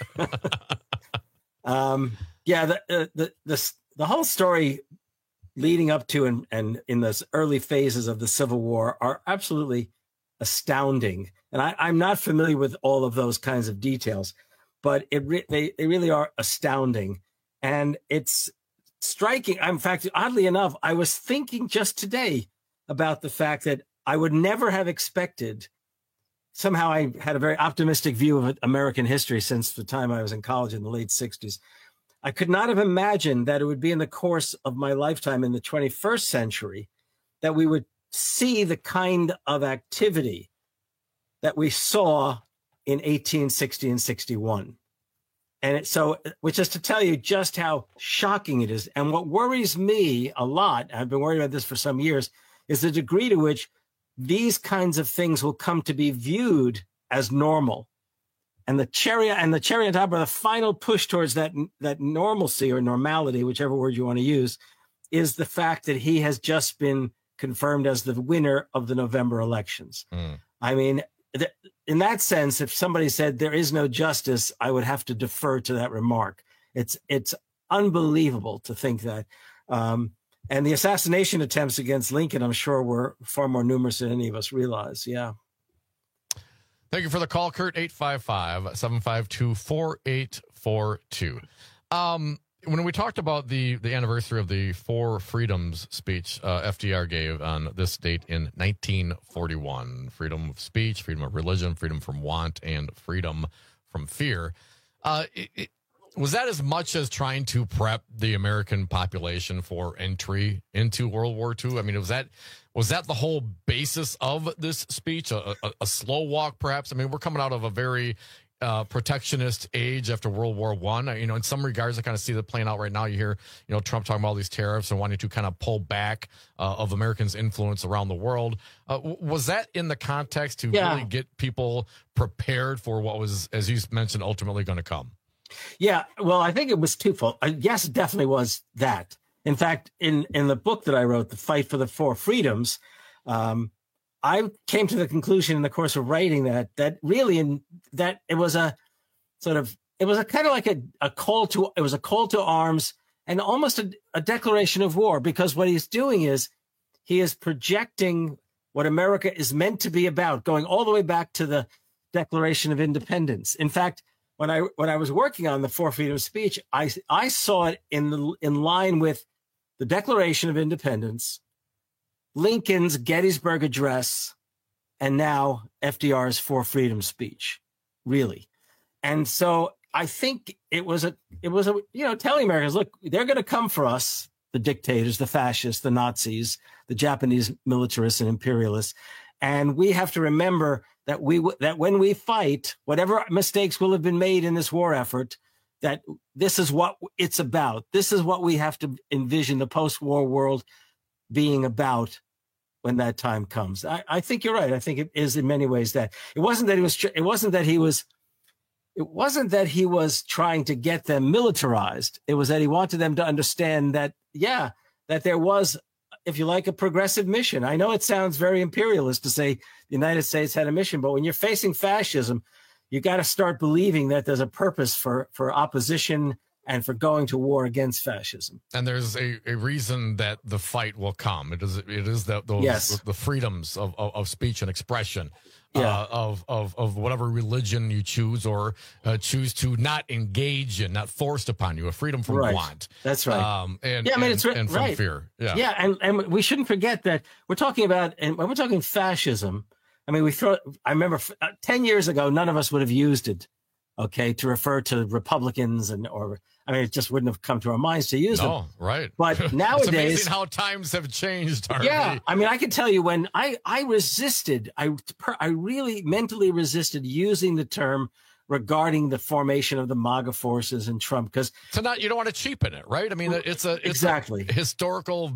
um, yeah, the, uh, the the the whole story leading up to and, and in the early phases of the Civil War are absolutely astounding. And I, I'm not familiar with all of those kinds of details, but it re- they, they really are astounding. And it's striking. In fact, oddly enough, I was thinking just today about the fact that I would never have expected. Somehow I had a very optimistic view of American history since the time I was in college in the late sixties. I could not have imagined that it would be in the course of my lifetime in the twenty-first century that we would see the kind of activity that we saw in eighteen sixty and sixty-one. And it, so, which is to tell you just how shocking it is. And what worries me a lot, I've been worried about this for some years, is the degree to which these kinds of things will come to be viewed as normal. And the cherry and the cherry on top, or the final push towards that, that normalcy or normality, whichever word you want to use, is the fact that he has just been confirmed as the winner of the November elections. Mm. I mean, th- in that sense, if somebody said there is no justice, I would have to defer to that remark. It's it's unbelievable to think that. Um, and the assassination attempts against Lincoln, I'm sure, were far more numerous than any of us realize. Yeah. Thank you for the call, Kurt. eight five five, seven five two, four eight four two. Um, when we talked about the, the anniversary of the Four Freedoms speech uh, F D R gave on this date in nineteen forty-one, freedom of speech, freedom of religion, freedom from want, and freedom from fear, uh, it, it, was that as much as trying to prep the American population for entry into World War Two? I mean, was that was that the whole basis of this speech? A, a, a slow walk, perhaps? I mean, we're coming out of a very uh, protectionist age after World War One. You know, in some regards, I kind of see that playing out right now. You hear, you know, Trump talking about all these tariffs and wanting to kind of pull back uh, of Americans' influence around the world. Uh, was that in the context to Yeah. really get people prepared for what was, as you mentioned, ultimately going to come? Yeah, well, I think it was twofold. Uh, yes, it definitely was that. In fact, in, in the book that I wrote, The Fight for the Four Freedoms, um, I came to the conclusion in the course of writing that that really in that it was a sort of it was a kind of like a, a call to it was a call to arms and almost a, a declaration of war, because what he's doing is he is projecting what America is meant to be about, going all the way back to the Declaration of Independence. In fact, When I when I was working on the Four Freedoms speech, I I saw it in the in line with the Declaration of Independence, Lincoln's Gettysburg Address, and now F D R's Four Freedoms speech, really. And so I think it was a it was a you know telling Americans, look, they're going to come for us, the dictators, the fascists, the Nazis, the Japanese militarists and imperialists, and we have to remember that we that when we fight, whatever mistakes will have been made in this war effort, that this is what it's about. This is what we have to envision the post-war world being about when that time comes. I, I think you're right. I think it is in many ways that it wasn't that he was. It wasn't that he was. It wasn't that he was trying to get them militarized. It was that he wanted them to understand that, yeah, that there was, if you like, a progressive mission. I know it sounds very imperialist to say the United States had a mission, but when you're facing fascism, you got to start believing that there's a purpose for, for opposition and for going to war against fascism. And there's a, a reason that the fight will come. It is it is that those Yes. the freedoms of, of, of speech and expression, Yeah. uh, of, of of whatever religion you choose or uh, choose to not engage in, not forced upon you, a freedom from Right. want. That's right. Um, and, yeah, I mean, and, it's right, and from right. fear. Yeah. Yeah. And, and we shouldn't forget that we're talking about, and when we're talking fascism, I mean, we throw, I remember f- uh, ten years ago, none of us would have used it, okay, to refer to Republicans and, or, I mean, it just wouldn't have come to our minds to use No, them. right. But It's nowadays, amazing how times have changed, Harvey. yeah, I mean, I can tell you when I, I resisted, I, I really mentally resisted using the term regarding the formation of the MAGA forces and Trump, because So not you don't want to cheapen it, right? I mean, it's a it's Exactly. a historical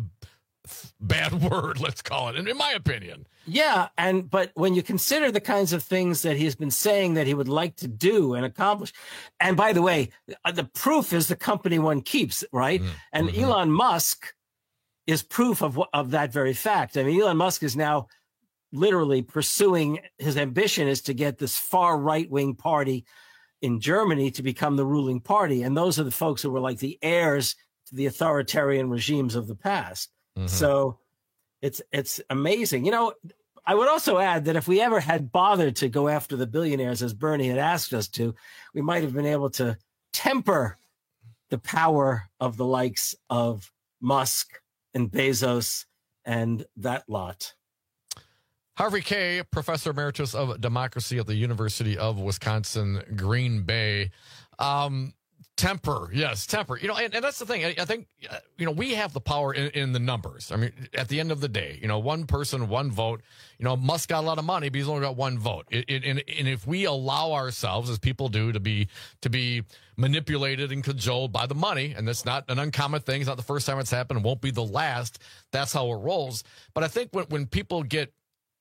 bad word, let's call it, in, in my opinion. yeah, and but when you consider the kinds of things that he's been saying that he would like to do and accomplish, and by the way, uh, the proof is the company one keeps, right? Mm, And mm-hmm. Elon Musk is proof of wh- of that very fact. I mean, Elon Musk is now literally pursuing his ambition is to get this far right wing party in Germany to become the ruling party, and those are the folks who were like the heirs to the authoritarian regimes of the past. Mhm. So it's it's amazing. You know, I would also add that if we ever had bothered to go after the billionaires as Bernie had asked us to, we might have been able to temper the power of the likes of Musk and Bezos and that lot. Harvey Kaye, Professor Emeritus of Democracy at the University of Wisconsin, Green Bay. Um, temper, yes, temper. You know, and, and that's the thing. I, I think, uh, you know, we have the power in, in the numbers. I mean, at the end of the day, you know, one person, one vote. You know, Musk got a lot of money, but he's only got one vote. It, it, and, and if we allow ourselves, as people do, to be to be manipulated and cajoled by the money, and that's not an uncommon thing. It's not the first time it's happened. It won't be the last. That's how it rolls. But I think when when people get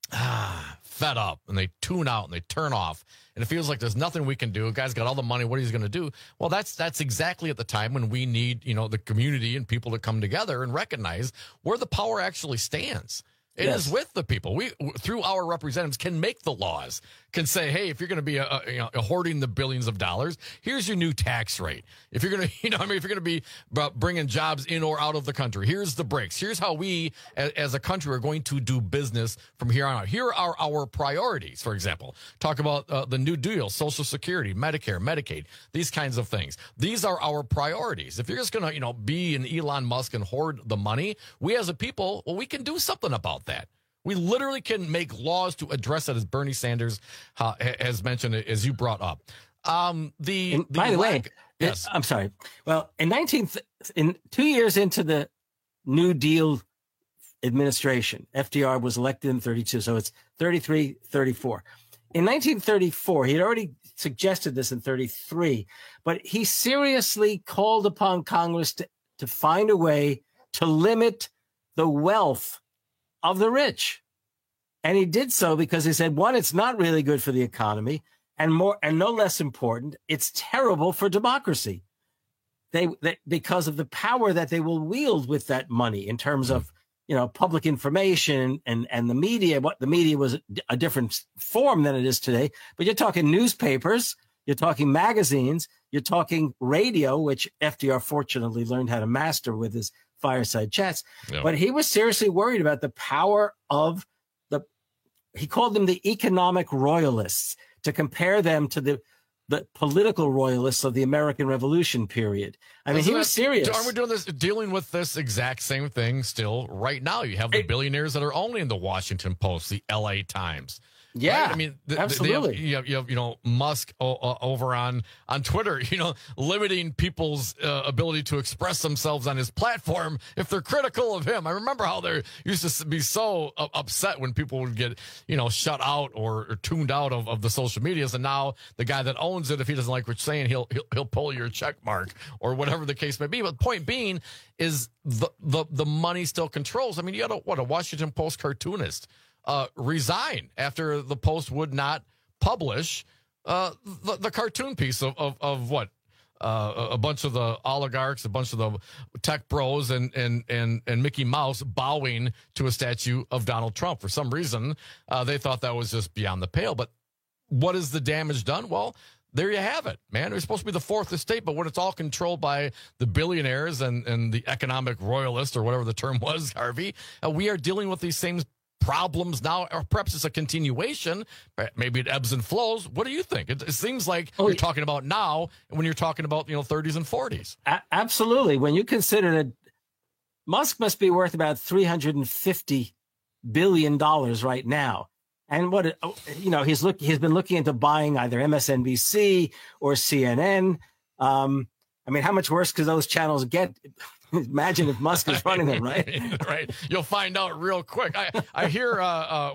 ah, fed up and they tune out and they turn off. And it feels like there's nothing we can do. A guy's got all the money. What is he going to do? Well, that's that's exactly at the time when we need, you know, the community and people to come together and recognize where the power actually stands. It yes. is with the people. We, through our representatives, can make the laws, can say, hey, if you're going to be a, a, you know, hoarding the billions of dollars, here's your new tax rate. If you're going to, you know, I mean, if you're going to be bringing jobs in or out of the country, here's the breaks. Here's how we, as, as a country, are going to do business from here on out. Here are our priorities, for example. Talk about uh, the New Deal, Social Security, Medicare, Medicaid, these kinds of things. These are our priorities. If you're just going to, you know, be an Elon Musk and hoard the money, we as a people, well, we can do something about that. We literally can make laws to address that, as Bernie Sanders uh, has mentioned, as you brought up. Um, the, and the by the lack, way, yes, I'm sorry. Well, in nineteen, in two years into the New Deal administration, F D R was elected in thirty-two, so it's thirty-three, thirty-four. In nineteen thirty-four, he had already suggested this in thirty-three, but he seriously called upon Congress to, to find a way to limit the wealth of the rich. And he did so because he said, one, it's not really good for the economy, and more, and no less important, it's terrible for democracy. They, they because of the power that they will wield with that money in terms of, you know, public information and, and the media. What the media was a different form than it is today, but you're talking newspapers, you're talking magazines, you're talking radio, which F D R fortunately learned how to master with his fireside chats. Yep. But he was seriously worried about the power of the, he called them the economic royalists, to compare them to the, the political royalists of the American Revolution period. I mean, Isn't he was that, serious. Aren't we doing this, dealing with this exact same thing still right now? You have the it, billionaires that are only in the Washington Post, the L A Times. Yeah, right? I mean, the, absolutely. Have, you, have, you have, you know, Musk o- o- over on, on Twitter, you know, limiting people's uh, ability to express themselves on his platform if they're critical of him. I remember how they used to be so uh, upset when people would get, you know, shut out or, or tuned out of, of the social medias. And now the guy that owns it, if he doesn't like what you're saying, he'll, he'll, he'll pull your check mark or whatever the case may be. But the point being is the, the, the money still controls. I mean, you had a, what, a Washington Post cartoonist Uh, resign after the Post would not publish uh, the, the cartoon piece of, of, of what? Uh, a bunch of the oligarchs, a bunch of the tech bros, and, and, and, and Mickey Mouse bowing to a statue of Donald Trump. For some reason, uh, they thought that was just beyond the pale. But what is the damage done? Well, there you have it, man. It was supposed to be the fourth estate, but when it's all controlled by the billionaires and, and the economic royalists, or whatever the term was, Harvey, uh, we are dealing with these same problems now, or perhaps it's a continuation. Maybe it ebbs and flows. What do you think? It, it seems like oh, you're talking about now when you're talking about, you know, thirties and forties. A- absolutely. When you consider that Musk must be worth about three hundred fifty billion dollars right now. And what, you know, he's look, he's been looking into buying either M S N B C or C N N. Um, I mean, how much worse could those channels get? Imagine if Musk is running them, right? Right. You'll find out real quick. I, I hear, uh,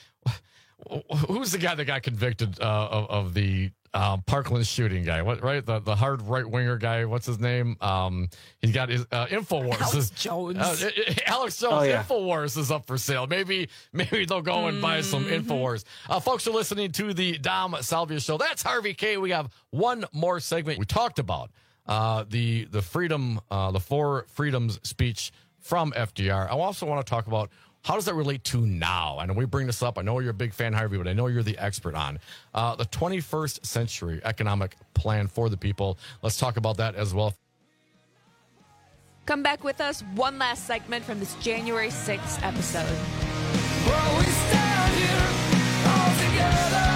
uh, who's the guy that got convicted uh, of, of the um, Parkland shooting guy? What, right? The the hard right winger guy. What's his name? Um, he's got his uh, Infowars. Alex Jones. Uh, Alex Jones. Oh, yeah. Infowars is up for sale. Maybe maybe they'll go and buy some mm-hmm. Infowars. Uh, folks are listening to the Dom Salvia Show. That's Harvey K. We have one more segment we talked about. Uh, the the freedom, uh, the four freedoms speech from F D R. I also want to talk about how does that relate to now? I know we bring this up. I know you're a big fan, Harvey, but I know you're the expert on uh, the twenty-first century economic plan for the people. Let's talk about that as well. Come back with us. One last segment from this January sixth episode. Well, we stand here all together.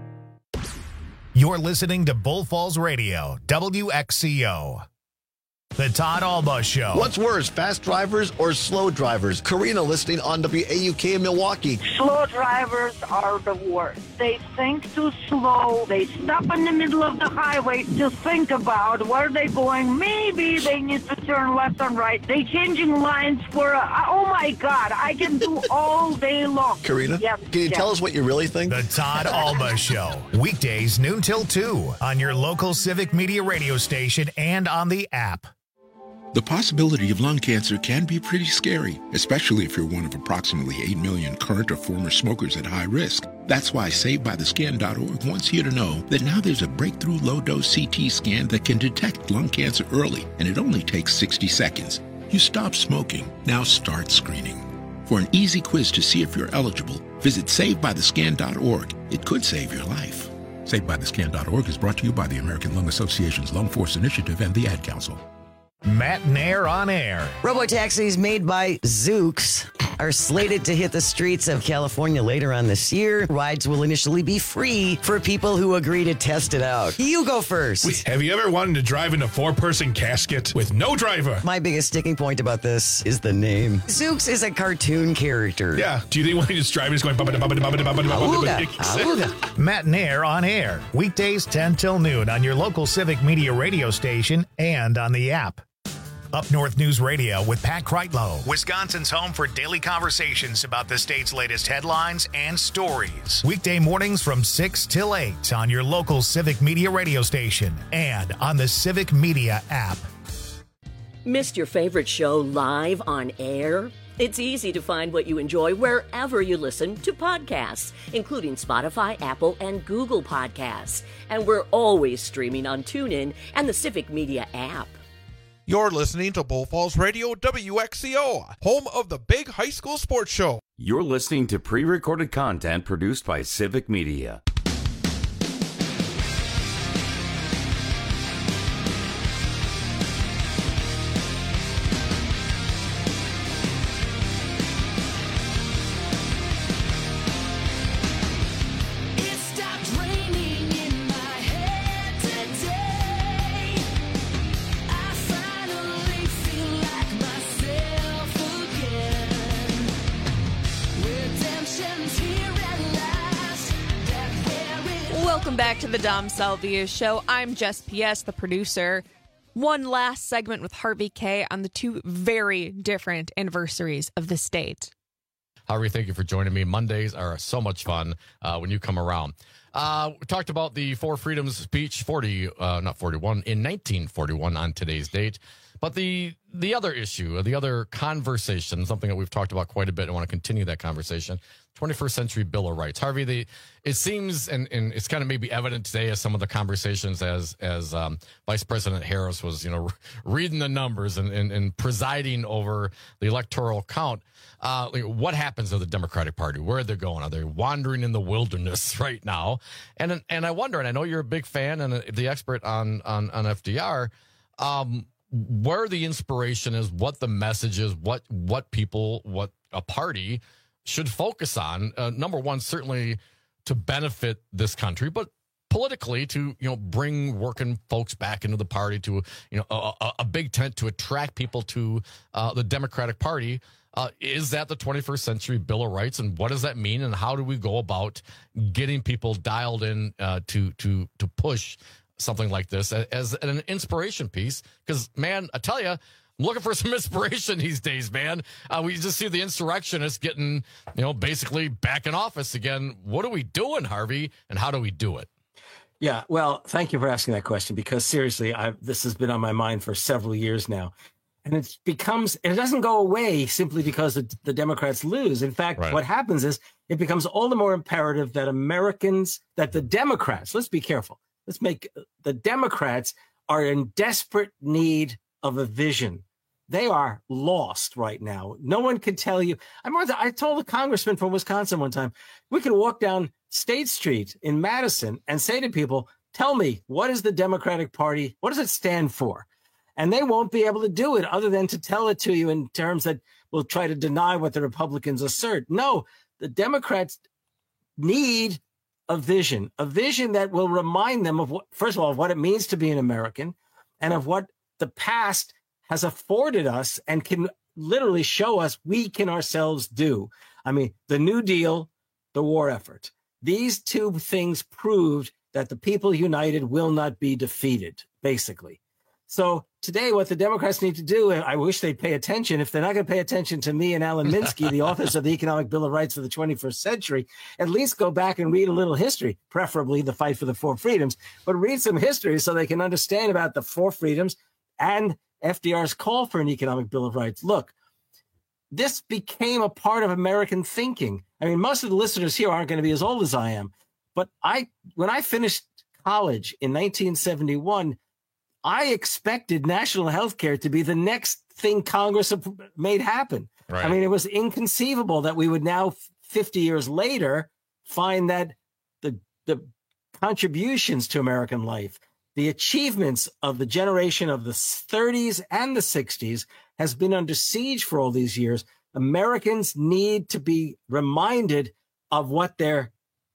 You're listening to Bull Falls Radio, W X C O. The Todd Alba Show. What's worse, fast drivers or slow drivers? Karina listening on W A U K in Milwaukee. Slow drivers are the worst. They think too slow. They stop in the middle of the highway to think about where they're going. Maybe they need to turn left and right. They changing lines for, a, oh my God, I can do all day long. Karina, yep, can you yep. tell us what you really think? The Todd Alba Show. Weekdays noon till two on your local Civic Media radio station and on the app. The possibility of lung cancer can be pretty scary, especially if you're one of approximately eight million current or former smokers at high risk. That's why Saved By The Scan dot org wants you to know that now there's a breakthrough low-dose C T scan that can detect lung cancer early, and it only takes sixty seconds. You stop smoking, now start screening. For an easy quiz to see if you're eligible, visit Saved By The Scan dot org. It could save your life. Saved By The Scan dot org is brought to you by the American Lung Association's Lung Force Initiative and the Ad Council. Matt Nair on air. Robotaxis made by Zoox are slated to hit the streets of California later on this year. Rides will initially be free for people who agree to test it out. You go first. Wait, have you ever wanted to drive in a four-person casket with no driver? My biggest sticking point about this is the name. Zoox is a cartoon character. Yeah. Do you think when he's driving, he's going... Matt Nair on air. Weekdays ten till noon on your local Civic Media radio station and on the app. Up North News Radio with Pat Kreitlow, Wisconsin's home for daily conversations about the state's latest headlines and stories. Weekday mornings from six till eight on your local Civic Media radio station and on the Civic Media app. Missed your favorite show live on air? It's easy to find what you enjoy wherever you listen to podcasts, including Spotify, Apple, and Google Podcasts. And we're always streaming on TuneIn and the Civic Media app. You're listening to Bull Falls Radio W X C O, home of the big high school sports show. You're listening to pre-recorded content produced by Civic Media. Welcome back to the Dom Salvia Show. I'm Jess P S, the producer. One last segment with Harvey K on the two very different anniversaries of the state. Harvey, thank you for joining me. Mondays are so much fun uh, when you come around. Uh, we talked about the Four Freedoms speech, forty, uh, not forty-one, in nineteen forty-one on today's date. But the the other issue, the other conversation, something that we've talked about quite a bit, I want to continue that conversation, twenty-first century Bill of Rights. Harvey, the, it seems, and, and it's kind of maybe evident today as some of the conversations as as um, Vice President Harris was, you know, reading the numbers and, and, and presiding over the electoral count. Uh, like what happens to the Democratic Party? Where are they going? Are they wandering in the wilderness right now? And and I wonder, and I know you're a big fan and the expert on on, on F D R, um, where the inspiration is, what the message is, what what people, what a party should focus on. Uh, number one, certainly to benefit this country, but politically to, you know, bring working folks back into the party, to, you know, a, a, a big tent to attract people to uh, the Democratic Party. Uh, is that the twenty-first century Bill of Rights, and what does that mean, and how do we go about getting people dialed in uh, to to to push something like this as, as an inspiration piece? Because, man, I tell you, I'm looking for some inspiration these days, man. Uh, we just see the insurrectionists getting, you know, basically back in office again. What are we doing, Harvey, and how do we do it? Yeah, well, thank you for asking that question, because seriously, I've, this has been on my mind for several years now. And it becomes, it doesn't go away simply because the, the Democrats lose. In fact, right. What happens is it becomes all the more imperative that Americans, that the Democrats, let's be careful. Let's make the Democrats are in desperate need of a vision. They are lost right now. No one can tell you. I remember I told a congressman from Wisconsin one time, we could walk down State Street in Madison and say to people, tell me, what is the Democratic Party? What does it stand for? And they won't be able to do it other than to tell it to you in terms that will try to deny what the Republicans assert. No, the Democrats need a vision, a vision that will remind them of what, first of all, of what it means to be an American and of what the past has afforded us and can literally show us we can ourselves do. I mean, the New Deal, the war effort. These two things proved that the people united will not be defeated, basically. So today, what the Democrats need to do, and I wish they'd pay attention, if they're not going to pay attention to me and Alan Minsky, the authors of the Economic Bill of Rights for the twenty-first century, at least go back and read a little history, preferably the fight for the four freedoms, but read some history so they can understand about the four freedoms and F D R's call for an Economic Bill of Rights. Look, this became a part of American thinking. I mean, most of the listeners here aren't going to be as old as I am, but I, when I finished college in nineteen seventy-one, I expected national health care to be the next thing Congress made happen. Right. I mean, it was inconceivable that we would now, fifty years later, find that the the contributions to American life, the achievements of the generation of the thirties and the sixties has been under siege for all these years. Americans need to be reminded of what their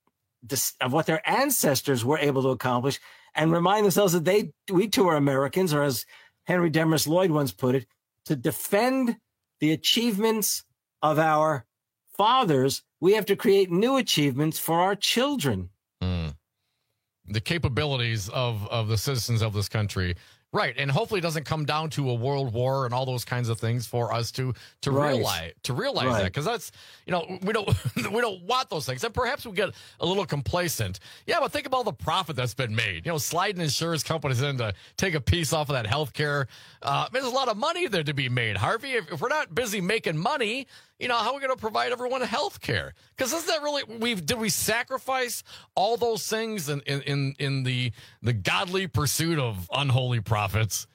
of what their ancestors were able to accomplish, and remind themselves that they, we too are Americans, or as Henry Demarest Lloyd once put it, to defend the achievements of our fathers, we have to create new achievements for our children. Mm. The capabilities of, of the citizens of this country. Right. And hopefully it doesn't come down to a world war and all those kinds of things for us to to right. realize to realize right. that, because that's, you know, we don't we don't want those things. And perhaps we get a little complacent. Yeah, but think about all the profit that's been made. You know, sliding insurance companies in to take a piece off of that health care. Uh, there's a lot of money there to be made, Harvey. If, if we're not busy making money, you know, how are we going to provide everyone health care? Because isn't that really, we've, did we sacrifice all those things in, in, in the, the godly pursuit of unholy profits?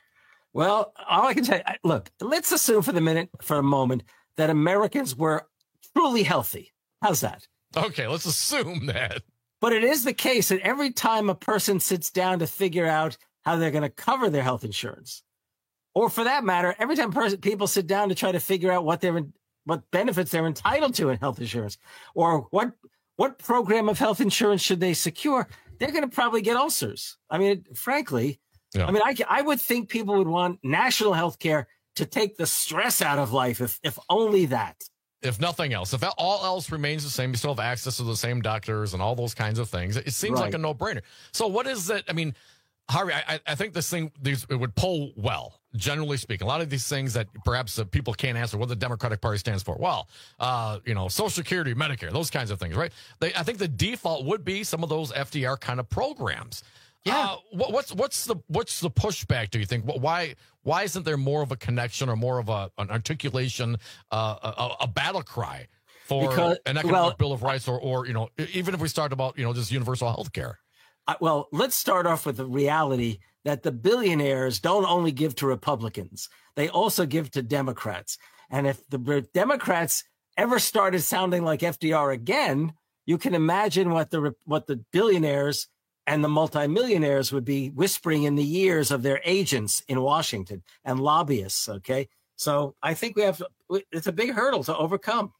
Well, all I can say, look, let's assume for the minute, for a moment, that Americans were truly healthy. How's that? Okay, let's assume that. But it is the case that every time a person sits down to figure out how they're going to cover their health insurance, or for that matter, every time person, people sit down to try to figure out what they're in, what benefits they're entitled to in health insurance, or what what program of health insurance should they secure, they're going to probably get ulcers. I mean, frankly, yeah. I mean, I, I would think people would want national health care to take the stress out of life, if if only that. If nothing else, if all else remains the same, you still have access to the same doctors and all those kinds of things. It seems right. like a no-brainer. So what is it? I mean, Harvey, I, I think this thing, these, it would poll well, generally speaking. A lot of these things that perhaps uh, people can't answer what the Democratic Party stands for. Well, uh, you know, Social Security, Medicare, those kinds of things, right? They, I think the default would be some of those F D R kind of programs. Yeah. Uh, what, what's what's the what's the pushback? Do you think? Why why isn't there more of a connection or more of a an articulation, uh, a, a battle cry for because, an economic well, bill of rights, or or you know, even if we start about you know just universal health care? Uh, well, let's start off with the reality that the billionaires don't only give to Republicans; they also give to Democrats. And if the Democrats ever started sounding like F D R again, you can imagine what the what the billionaires and the multimillionaires would be whispering in the ears of their agents in Washington and lobbyists. Okay. So I think we have, it's a big hurdle to overcome.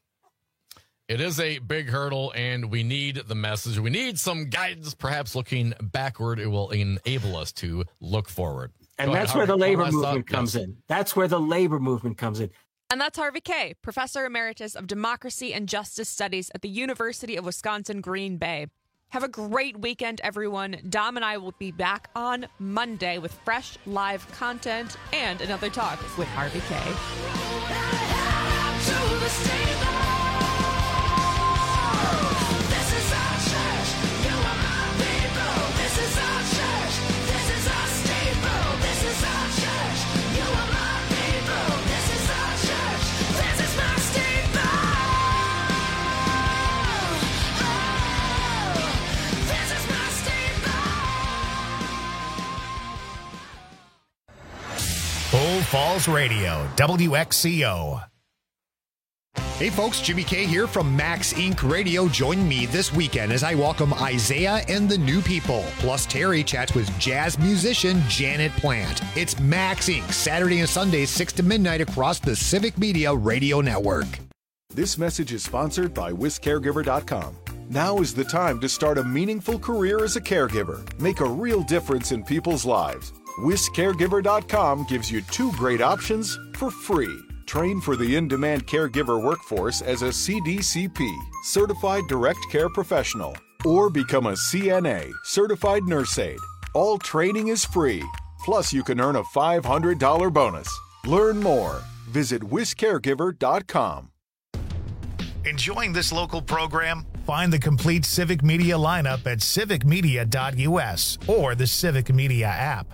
It is a big hurdle, and we need the message. We need some guidance, perhaps looking backward. It will enable us to look forward. And Go that's ahead, where the labor movement comes yes. in. That's where the labor movement comes in. And that's Harvey Kaye, Professor Emeritus of Democracy and Justice Studies at the University of Wisconsin, Green Bay. Have a great weekend, everyone. Dom and I will be back on Monday with fresh live content and another talk with Harvey Kaye. Bull Falls Radio, W X C O. Hey folks, Jimmy K here from Max Incorporated. Radio. Join me this weekend as I welcome Isaiah and the New People. Plus Terry chats with jazz musician Janet Plant. It's Max Incorporated, Saturday and Sunday, six to midnight across the Civic Media Radio Network. This message is sponsored by Wis Caregiver dot com. Now is the time to start a meaningful career as a caregiver. Make a real difference in people's lives. Whisk Caregiver dot com gives you two great options for free. Train for the in-demand caregiver workforce as a C D C P, Certified Direct Care Professional, or become a C N A, Certified Nurse Aide. All training is free. Plus, you can earn a five hundred dollars bonus. Learn more. Visit Whisk Caregiver dot com. Enjoying this local program? Find the complete Civic Media lineup at civic media dot U S or the Civic Media app.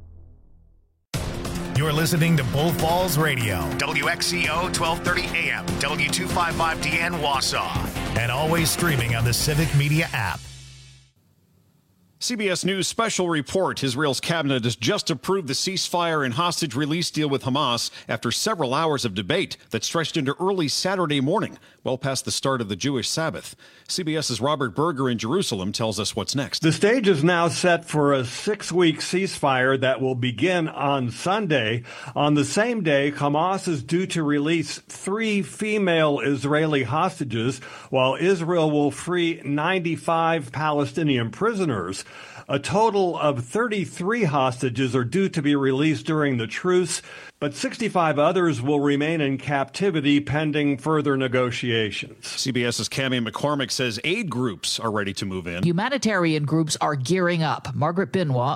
You're listening to Bull Falls Radio, W X C O twelve thirty A M, W two fifty-five D N Wausau, and always streaming on the Civic Media app. C B S News special report. Israel's cabinet has just approved the ceasefire and hostage release deal with Hamas after several hours of debate that stretched into early Saturday morning, well past the start of the Jewish Sabbath. CBS's Robert Berger in Jerusalem tells us what's next. The stage is now set for a six-week ceasefire that will begin on Sunday. On the same day, Hamas is due to release three female Israeli hostages, while Israel will free ninety-five Palestinian prisoners. A total of thirty-three hostages are due to be released during the truce, but sixty-five others will remain in captivity pending further negotiations. CBS's Cammie McCormick says aid groups are ready to move in. Humanitarian groups are gearing up. Margaret Benoit